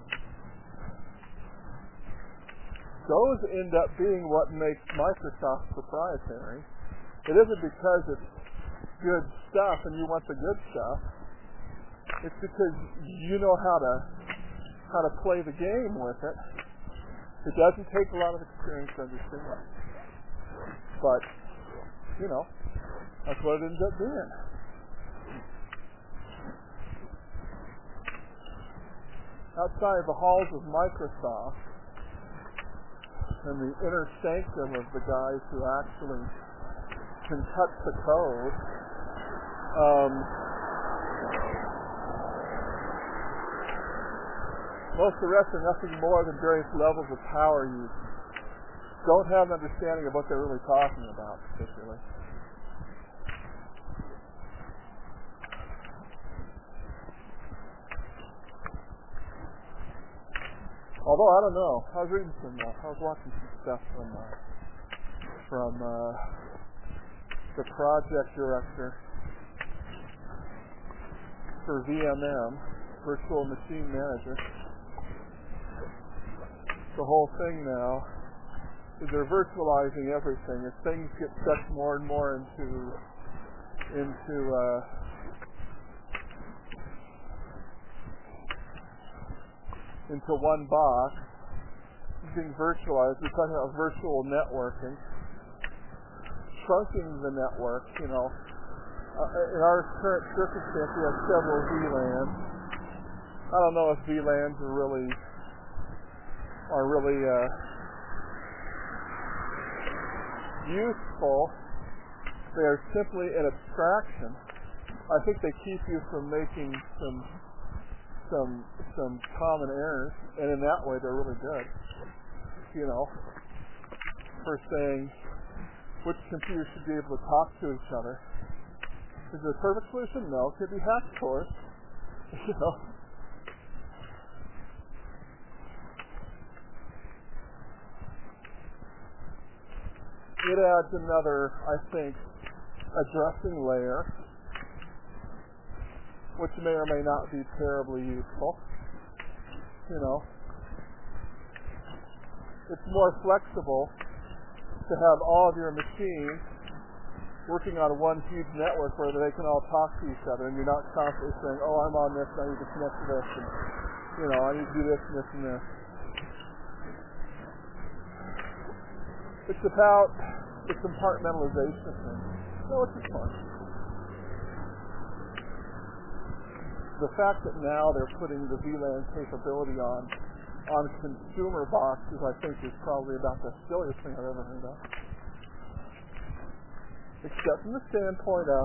Those end up being what makes Microsoft proprietary. It isn't because it's good stuff and you want the good stuff. It's because you know how to how to play the game with it. It doesn't take a lot of experience to understand it. But, you know, that's what it ends up being. Outside of the halls of Microsoft, and the inner sanctum of the guys who actually can touch the code. Um, most of the rest are nothing more than various levels of power users. Don't have an understanding of what they're really talking about, particularly. Although, I don't know. I was reading some, uh, I was watching some stuff from, uh, from, uh, the project director for V M M, Virtual Machine Manager. The whole thing now is they're virtualizing everything. As things get sucked more and more into, into, uh, into one box, being virtualized. We're talking about virtual networking, trunking the network. You know, uh, in our current circumstance, we have several V LANs. I don't know if V LANs are really are really uh, useful. They are simply an abstraction. I think they keep you from making some some some common errors, and in that way they're really good. You know, for saying which computers should be able to talk to each other. Is it a perfect solution? No. Could be hacked, of course. You know. It adds another, I think, addressing layer, which may or may not be terribly useful. You know, it's more flexible to have all of your machines working on one huge network where they can all talk to each other, and you're not constantly saying, "Oh, I'm on this, I need to connect to this, and you know, I need to do this and this and this." It's about the compartmentalization of things. No, it's fun. The fact that now they're putting the V LAN capability on on consumer boxes, I think, is probably about the silliest thing I've ever heard of. Except from the standpoint of,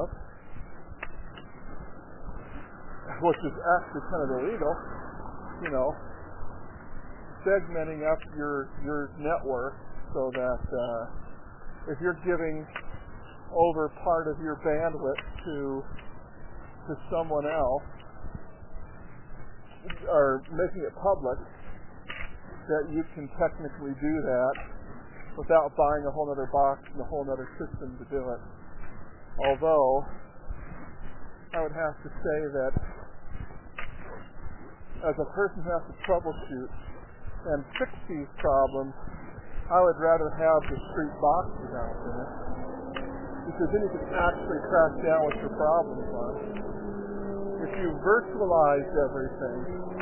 which is actually kind of illegal, you know, segmenting up your your network so that uh, if you're giving over part of your bandwidth to to someone else, or making it public, that you can technically do that without buying a whole other box and a whole other system to do it. Although, I would have to say that as a person who has to troubleshoot and fix these problems, I would rather have discrete boxes out there, because then you can actually track down what your problems are. If you virtualize everything,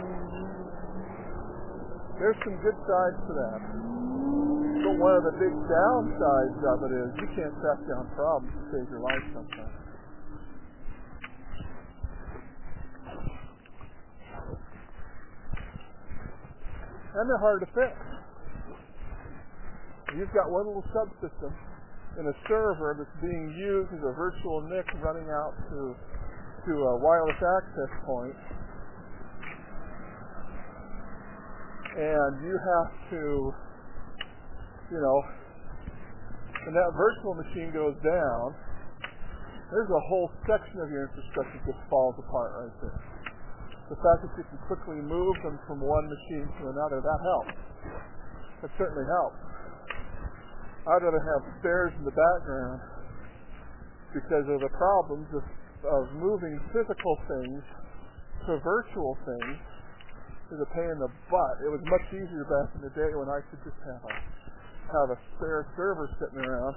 there's some good sides to that. But one of the big downsides of it is you can't track down problems to save your life sometimes. And they're hard to fix. You've got one little subsystem in a server that's being used as a virtual N I C running out to to a wireless access point, and you have to, you know, when that virtual machine goes down, there's a whole section of your infrastructure that just falls apart right there. The fact that you can quickly move them from one machine to another, that helps. That certainly helps. I'd rather have spares in the background because of the problems of, of moving physical things to virtual things is a pain in the butt. It was much easier back in the day when I could just have a have a spare server sitting around.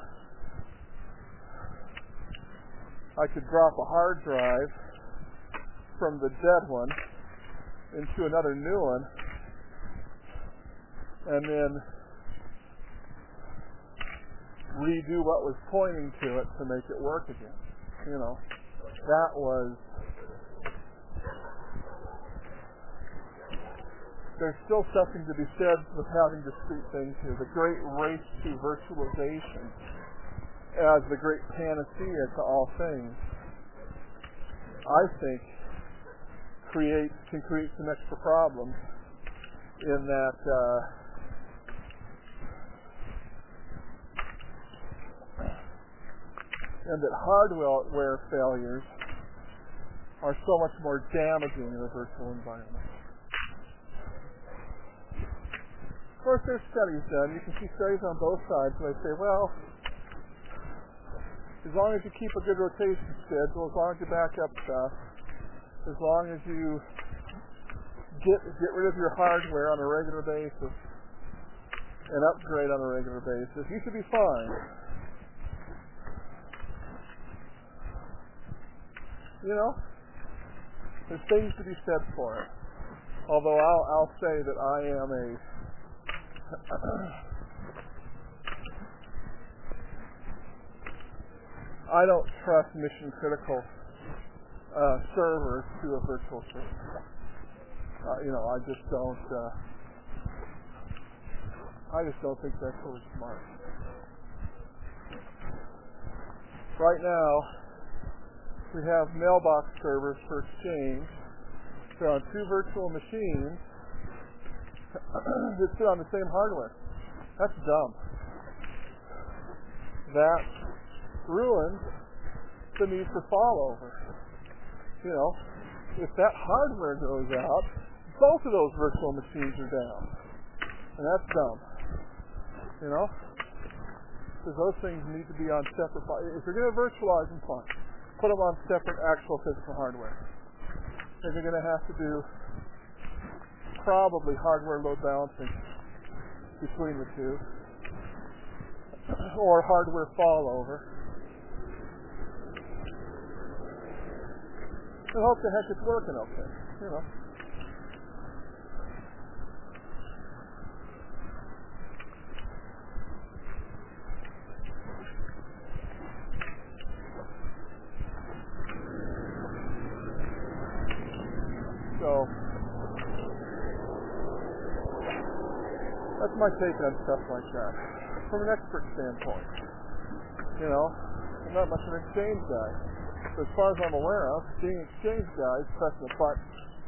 I could drop a hard drive from the dead one into another new one, and then redo what was pointing to it to make it work again. You know, that was there's still something to be said with having discrete things here. The great race to virtualization as the great panacea to all things, I think, create can create some extra problems in that uh, and that hardware failures are so much more damaging in a virtual environment. Of course, there's studies done. You can see studies on both sides where they say, well, as long as you keep a good rotation schedule, as long as you back up stuff, as long as you get get rid of your hardware on a regular basis and upgrade on a regular basis, you should be fine. You know, there's things to be said for it. Although I'll, I'll say that I am a I don't trust mission critical uh, servers to a virtual server. Uh, you know, I just don't. Uh, I just don't think that's really smart. Right now, we have mailbox servers for Exchange. They're on two virtual machines that sit on the same hardware. That's dumb. That ruins the need for failover. You know, if that hardware goes out, both of those virtual machines are down. And that's dumb. You know? Because those things need to be on separate... If you're going to virtualize them, fine. Put them on separate actual physical hardware. And you're going to have to do probably hardware load balancing between the two. Or hardware failover. I hope the heck it's working okay, you know. So, that's my take on stuff like that. From an expert standpoint, you know, I'm not much of an Exchange guy. But as far as I'm aware of, being Exchange guys pressing a button.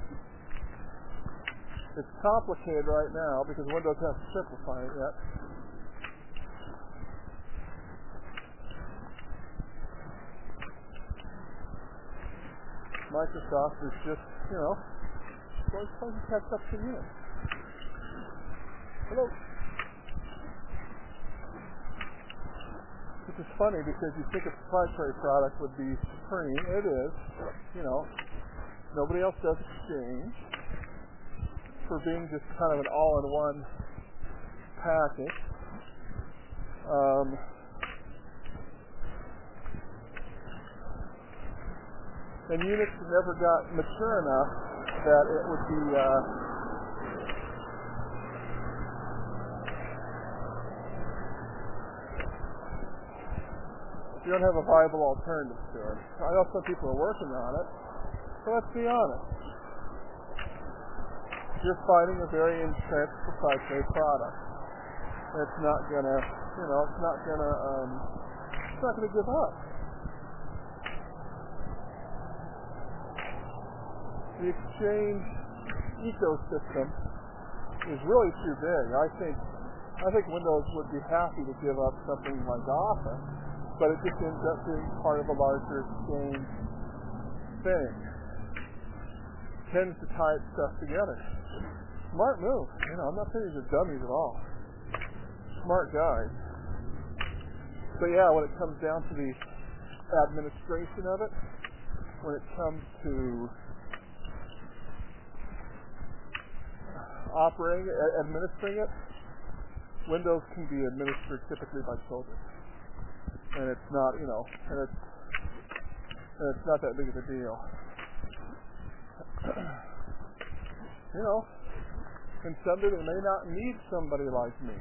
It's complicated right now because Windows hasn't simplified it yet. Microsoft is just, you know, going to catch up to you. Hello. Which is funny because you think a proprietary product would be supreme. It is. You know, nobody else does Exchange. For being just kind of an all-in-one package. Um, and Unix never got mature enough that it would be uh, you don't have a viable alternative to it. I know some people are working on it, but let's be honest. You're fighting a very entrenched proprietary product. And it's not gonna, you know, it's not gonna, um, it's not gonna give up. The Exchange ecosystem is really too big. I think, I think Windows would be happy to give up something like Office, but it just ends up being part of a larger Exchange thing. Tends to tie its stuff together. Smart move. You know, I'm not saying these are dummies at all. Smart guys. But yeah, when it comes down to the administration of it, when it comes to operating it, administering it, Windows can be administered typically by children. And it's not, you know, and it's, and it's not that big of a deal. You know, and someday they may not need somebody like me.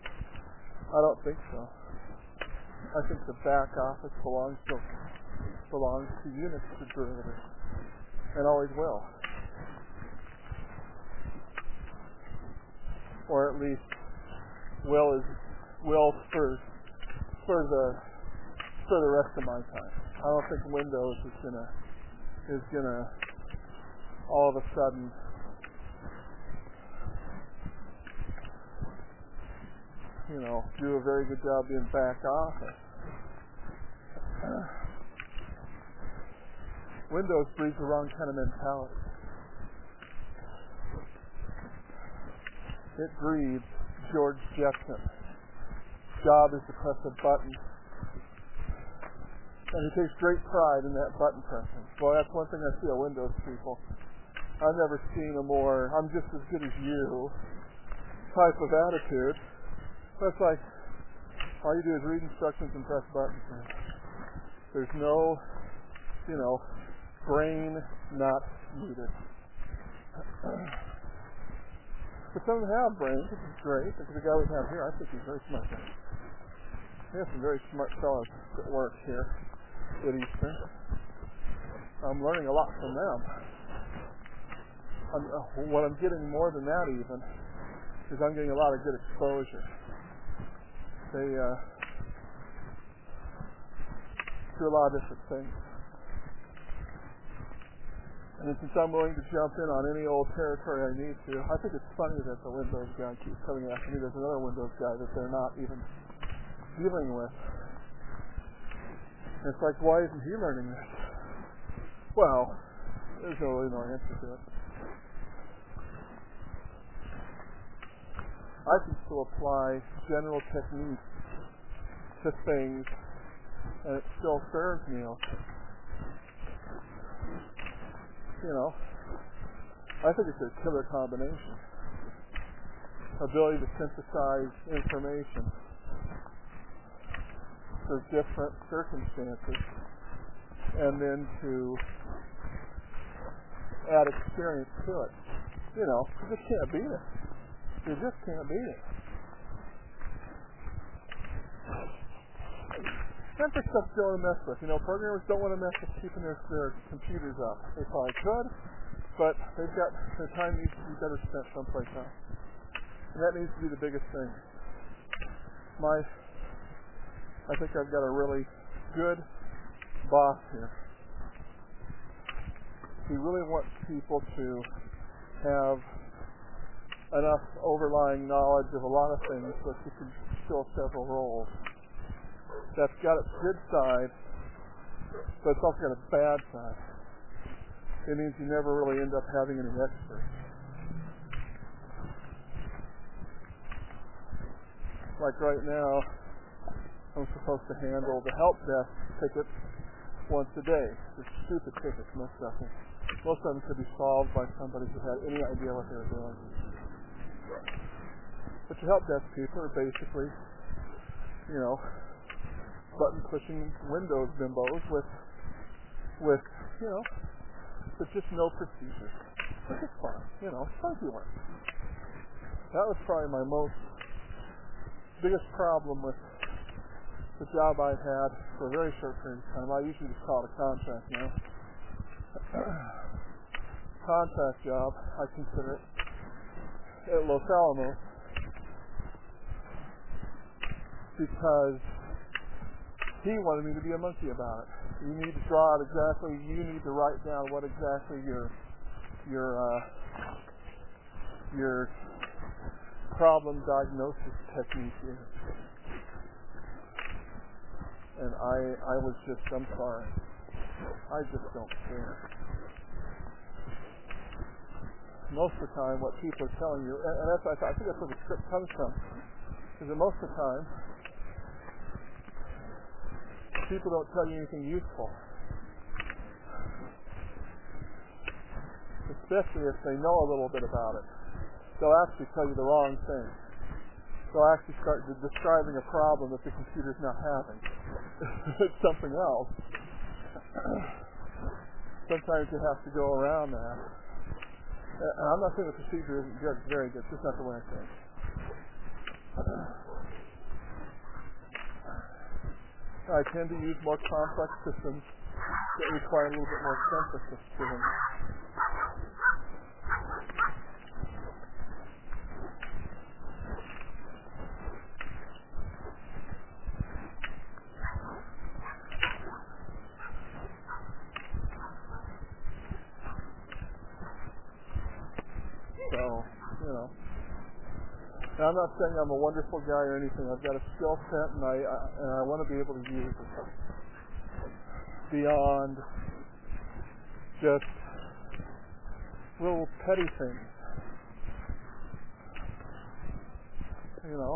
I don't think so. I think the back office belongs to belongs to Unix derivatives, and always will. Or at least will is will for for the for the rest of my time. I don't think Windows is gonna is gonna all of a sudden you know do a very good job being back office. Windows breeds the wrong kind of mentality. It breeds George Jetson. Job is to press a button. And he takes great pride in that button pressing. Well, that's one thing I see of Windows people. I've never seen a more, I'm just as good as you type of attitude. That's like, all you do is read instructions and press buttons. There's no, you know, brain not needed. But some of them have brains, which is great. Because the guy we have here, I think he's very smart guy. We have some very smart fellows that work here at Eastern. I'm learning a lot from them. I'm, uh, what I'm getting more than that even is I'm getting a lot of good exposure. They uh, do a lot of different things. And since I'm willing to jump in on any old territory I need to, I think it's funny that the Windows guy keeps coming after me. There's another Windows guy that they're not even dealing with. And it's like, why isn't he learning this? Well, there's no really no answer to it. I can still apply general techniques to things, and it still serves me okay. You know, I think it's a killer combination. Ability to synthesize information for different circumstances, and then to add experience to it. You know, you just can't beat it. You just can't beat it. And for stuff you don't want to mess with. You know, programmers don't want to mess with keeping their, their computers up. They probably could, but they've got their time needs to be better spent someplace else. And that needs to be the biggest thing. My, I think I've got a really good boss here. He really wants people to have enough overlying knowledge of a lot of things so that you can fill several roles. That's got its good side, but it's also got a bad side. It means you never really end up having any experts. Like right now, I'm supposed to handle the help desk tickets once a day. They're stupid tickets, most of them. Most of them could be solved by somebody who had any idea what they were doing. But your help desk people are basically, you know, button-pushing Windows bimbos with, with, you know, with just no procedure. Which is fun, you know, funky work. That was probably my most, biggest problem with the job I had for a very short period of time. I usually just call it a contract now. Contract job, I consider it, at Los Alamos, because he wanted me to be a monkey about it. You need to draw out exactly, you need to write down what exactly your your uh, your problem diagnosis technique is. And I I was just, I'm sorry, I just don't care. Most of the time what people are telling you, and that's I think that's where the script comes from, is that most of the time people don't tell you anything useful. Especially if they know a little bit about it. They'll actually tell you the wrong thing. They'll actually start describing a problem that the computer's not having. It's something else. Sometimes you have to go around that. And I'm not saying the procedure isn't good, it's very good. It's just not the way I think. I tend to use more complex systems that require a little bit more synthesis to them. So, you know. Now, I'm not saying I'm a wonderful guy or anything. I've got a skill set, and I, I and I want to be able to use it beyond just little petty things. You know,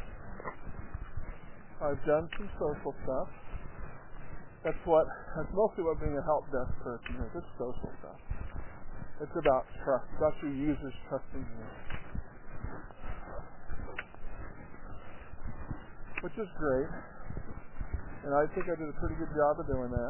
I've done some social stuff. That's what. That's mostly what being a help desk person is. It's social stuff. It's about trust. It's about your users trusting you, which is great. And I think I did a pretty good job of doing that.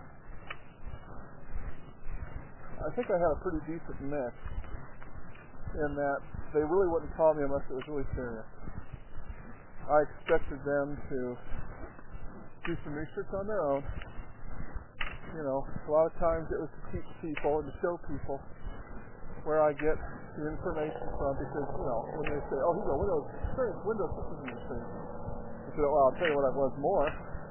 I think I had a pretty decent mix in that they really wouldn't call me unless it was really serious. I expected them to do some research on their own. You know, a lot of times it was to teach people and to show people where I get the information from, because, you know, when they say, oh, he's a Windows experience, Windows systems experience. I said, well, I'll tell you what I was more.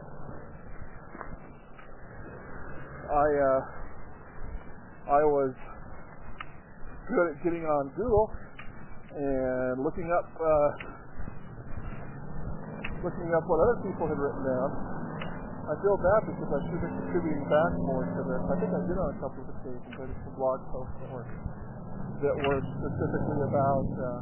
I, uh, I was good at getting on Google and looking up, uh, looking up what other people had written down. I feel bad because I should have been contributing back more to this. I think I did on a couple of occasions. I did some blog posts that were, that were specifically about uh,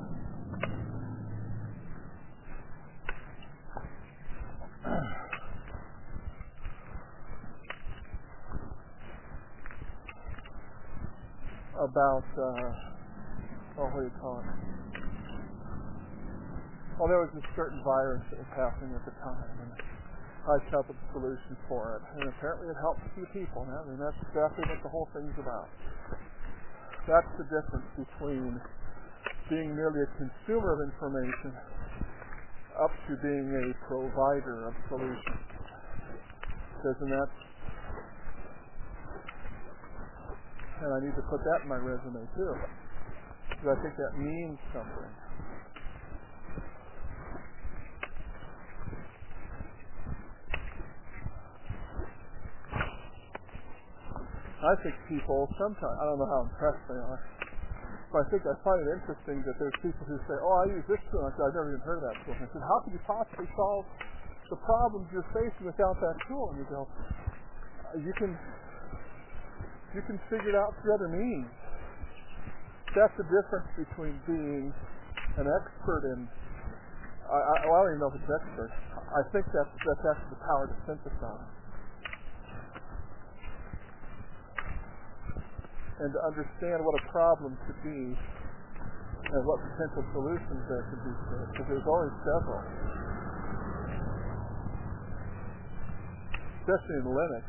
about uh, oh, what do you call it? Well, there was a certain virus that was happening at the time, and I came up with a solution for it, and apparently it helped a few people. I mean, that's exactly what the whole thing's about. That's the difference between being merely a consumer of information up to being a provider of solutions. Because in that, and I need to put that in my resume too, because I think that means something. I think people sometimes, I don't know how impressed they are, but I think I find it interesting that there's people who say, oh, I use this tool. I said, I've never even heard of that tool. And I said, how could you possibly solve the problems you're facing without that tool? And you go, you can, you can figure it out through other means. That's the difference between being an expert in, I, I, well, I don't even know if it's expert. I think that's, that's actually the power to synthesize. And to understand what a problem could be and what potential solutions there could be to it, because there's always several. Especially in Linux.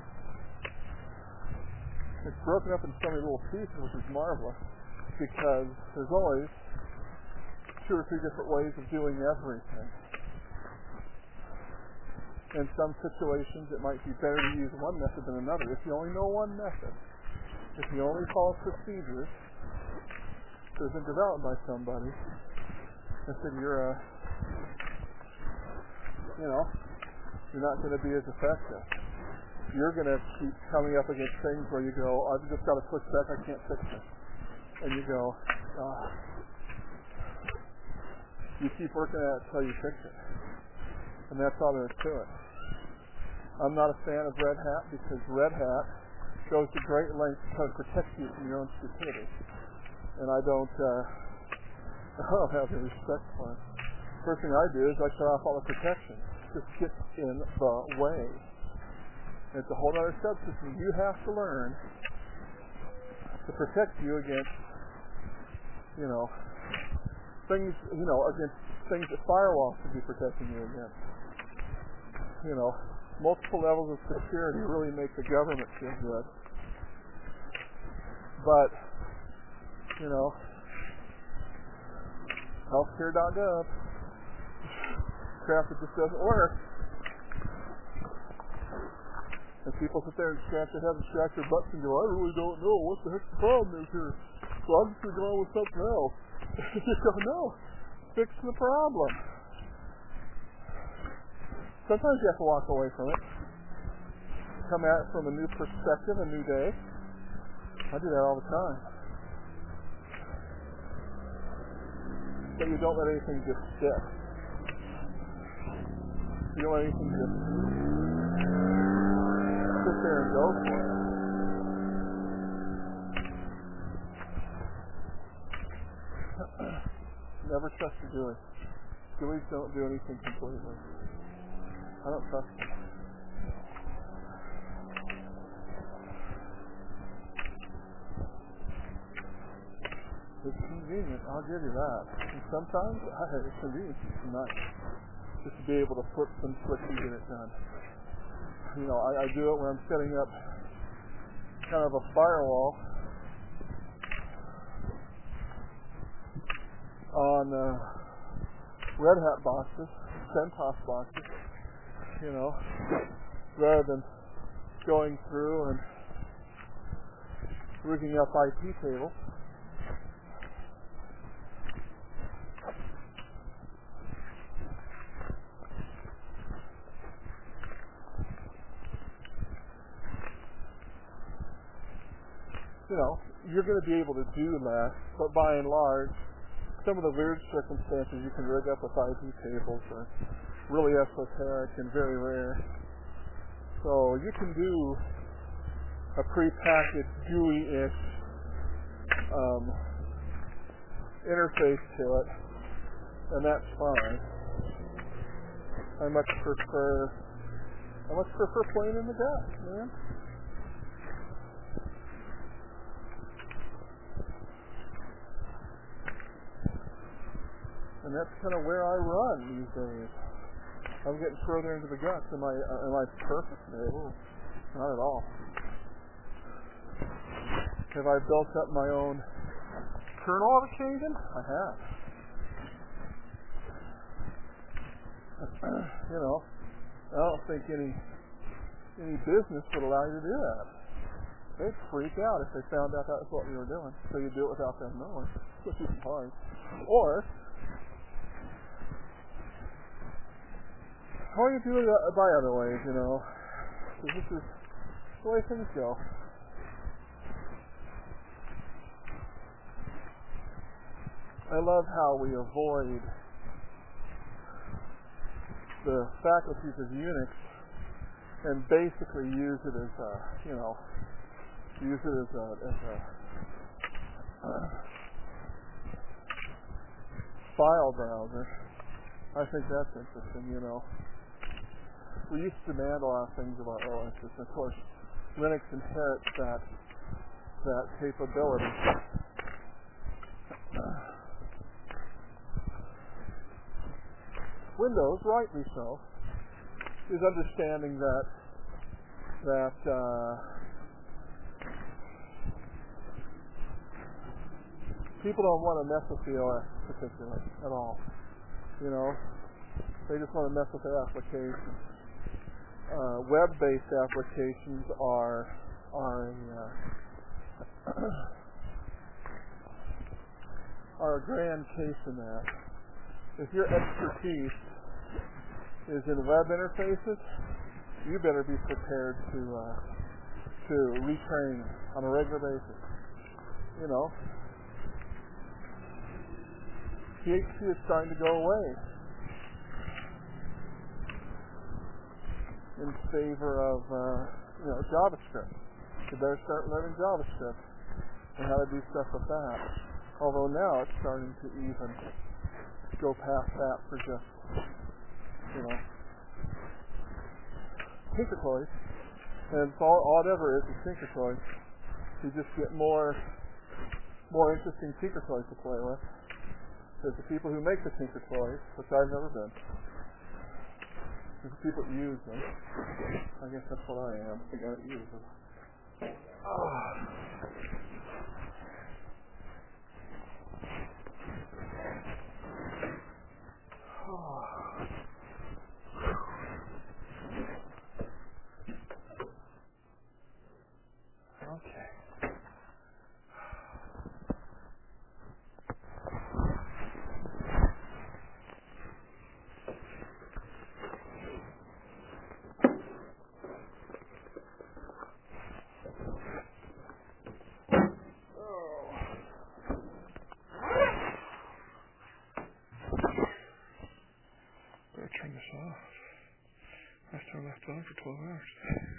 It's broken up into so many little pieces, which is marvelous, because there's always two or three different ways of doing everything. In some situations, it might be better to use one method than another. If you only know one method, if you only follow procedures that have been developed by somebody, and said you're a, you know, you're not going to be as effective. You're going to keep coming up against things where you go, I've just got to push back, I can't fix it. And you go, ah. You keep working at it until you fix it. And that's all there is to it. I'm not a fan of Red Hat because Red Hat goes to great lengths to protect you from your own stupidity. And I don't, uh, I don't have any respect for it. First thing I do is I shut off all the protection. Just get in the way. It's a whole other subsystem you have to learn to protect you against, you know, things, you know, against things that firewalls should be protecting you against. You know, multiple levels of security really make the government feel good. But, you know, healthcare dot gov, crap that just doesn't work. And people sit there and scratch their head and scratch their butts and go, I really don't know what the heck the problem is here. So I'm just going to go on with something else. You go, no, fix the problem. Sometimes you have to walk away from it. Come at it from a new perspective, a new day. I do that all the time. But you don't let anything just stick. You don't let anything just sit there and go for it. Never trust your Dewey. Deweys don't do anything completely. I don't trust them. It's convenient, I'll give you that. And sometimes, I, it's convenient. It's nice. Just to be able to flip some switch and get it done. You know, I, I do it when I'm setting up kind of a firewall on uh, Red Hat boxes, CentOS boxes, you know, rather than going through and rigging up I P tables. You know, you're going to be able to do that, but by and large, some of the weird circumstances you can rig up with I P tables are really esoteric and very rare. So you can do a prepackaged Dewey-ish um, interface to it, and that's fine. I much prefer, I much prefer playing in the gut, man. And that's kind of where I run these days. I'm getting further into the guts. Am I, uh, am I perfect? No, not at all. Have I built up my own kernel on occasion? I have. You know, I don't think any any business would allow you to do that. They'd freak out if they found out that was what you were doing. So you do it without them knowing, which isn't hard. Or Or you do it by other ways, you know. This is the way things go. I love how we avoid the faculties of Unix and basically use it as a, you know, use it as a, as a uh, file browser. I think that's interesting, you know. We used to demand a lot of things about O S, and of course, Linux inherits that that capability. Windows, rightly so, is understanding that that uh, people don't want to mess with the O S particularly at all. You know, they just want to mess with their applications. Uh, web-based applications are are a, uh, are a grand case in that. If your expertise is in web interfaces, you better be prepared to uh, to retrain on a regular basis. You know, P H P is starting to go away in favor of uh, you know JavaScript. You better start learning JavaScript and how to do stuff with that. Although now it's starting to even go past that for just you know tinker toys, and it's all, all it ever is is tinker toys. You just get more more interesting tinker toys to play with. There's the people who make the tinker toys, which I've never been. There's the people who use them. I guess that's what I am. The guy that uses them. Oh. left on for twelve hours.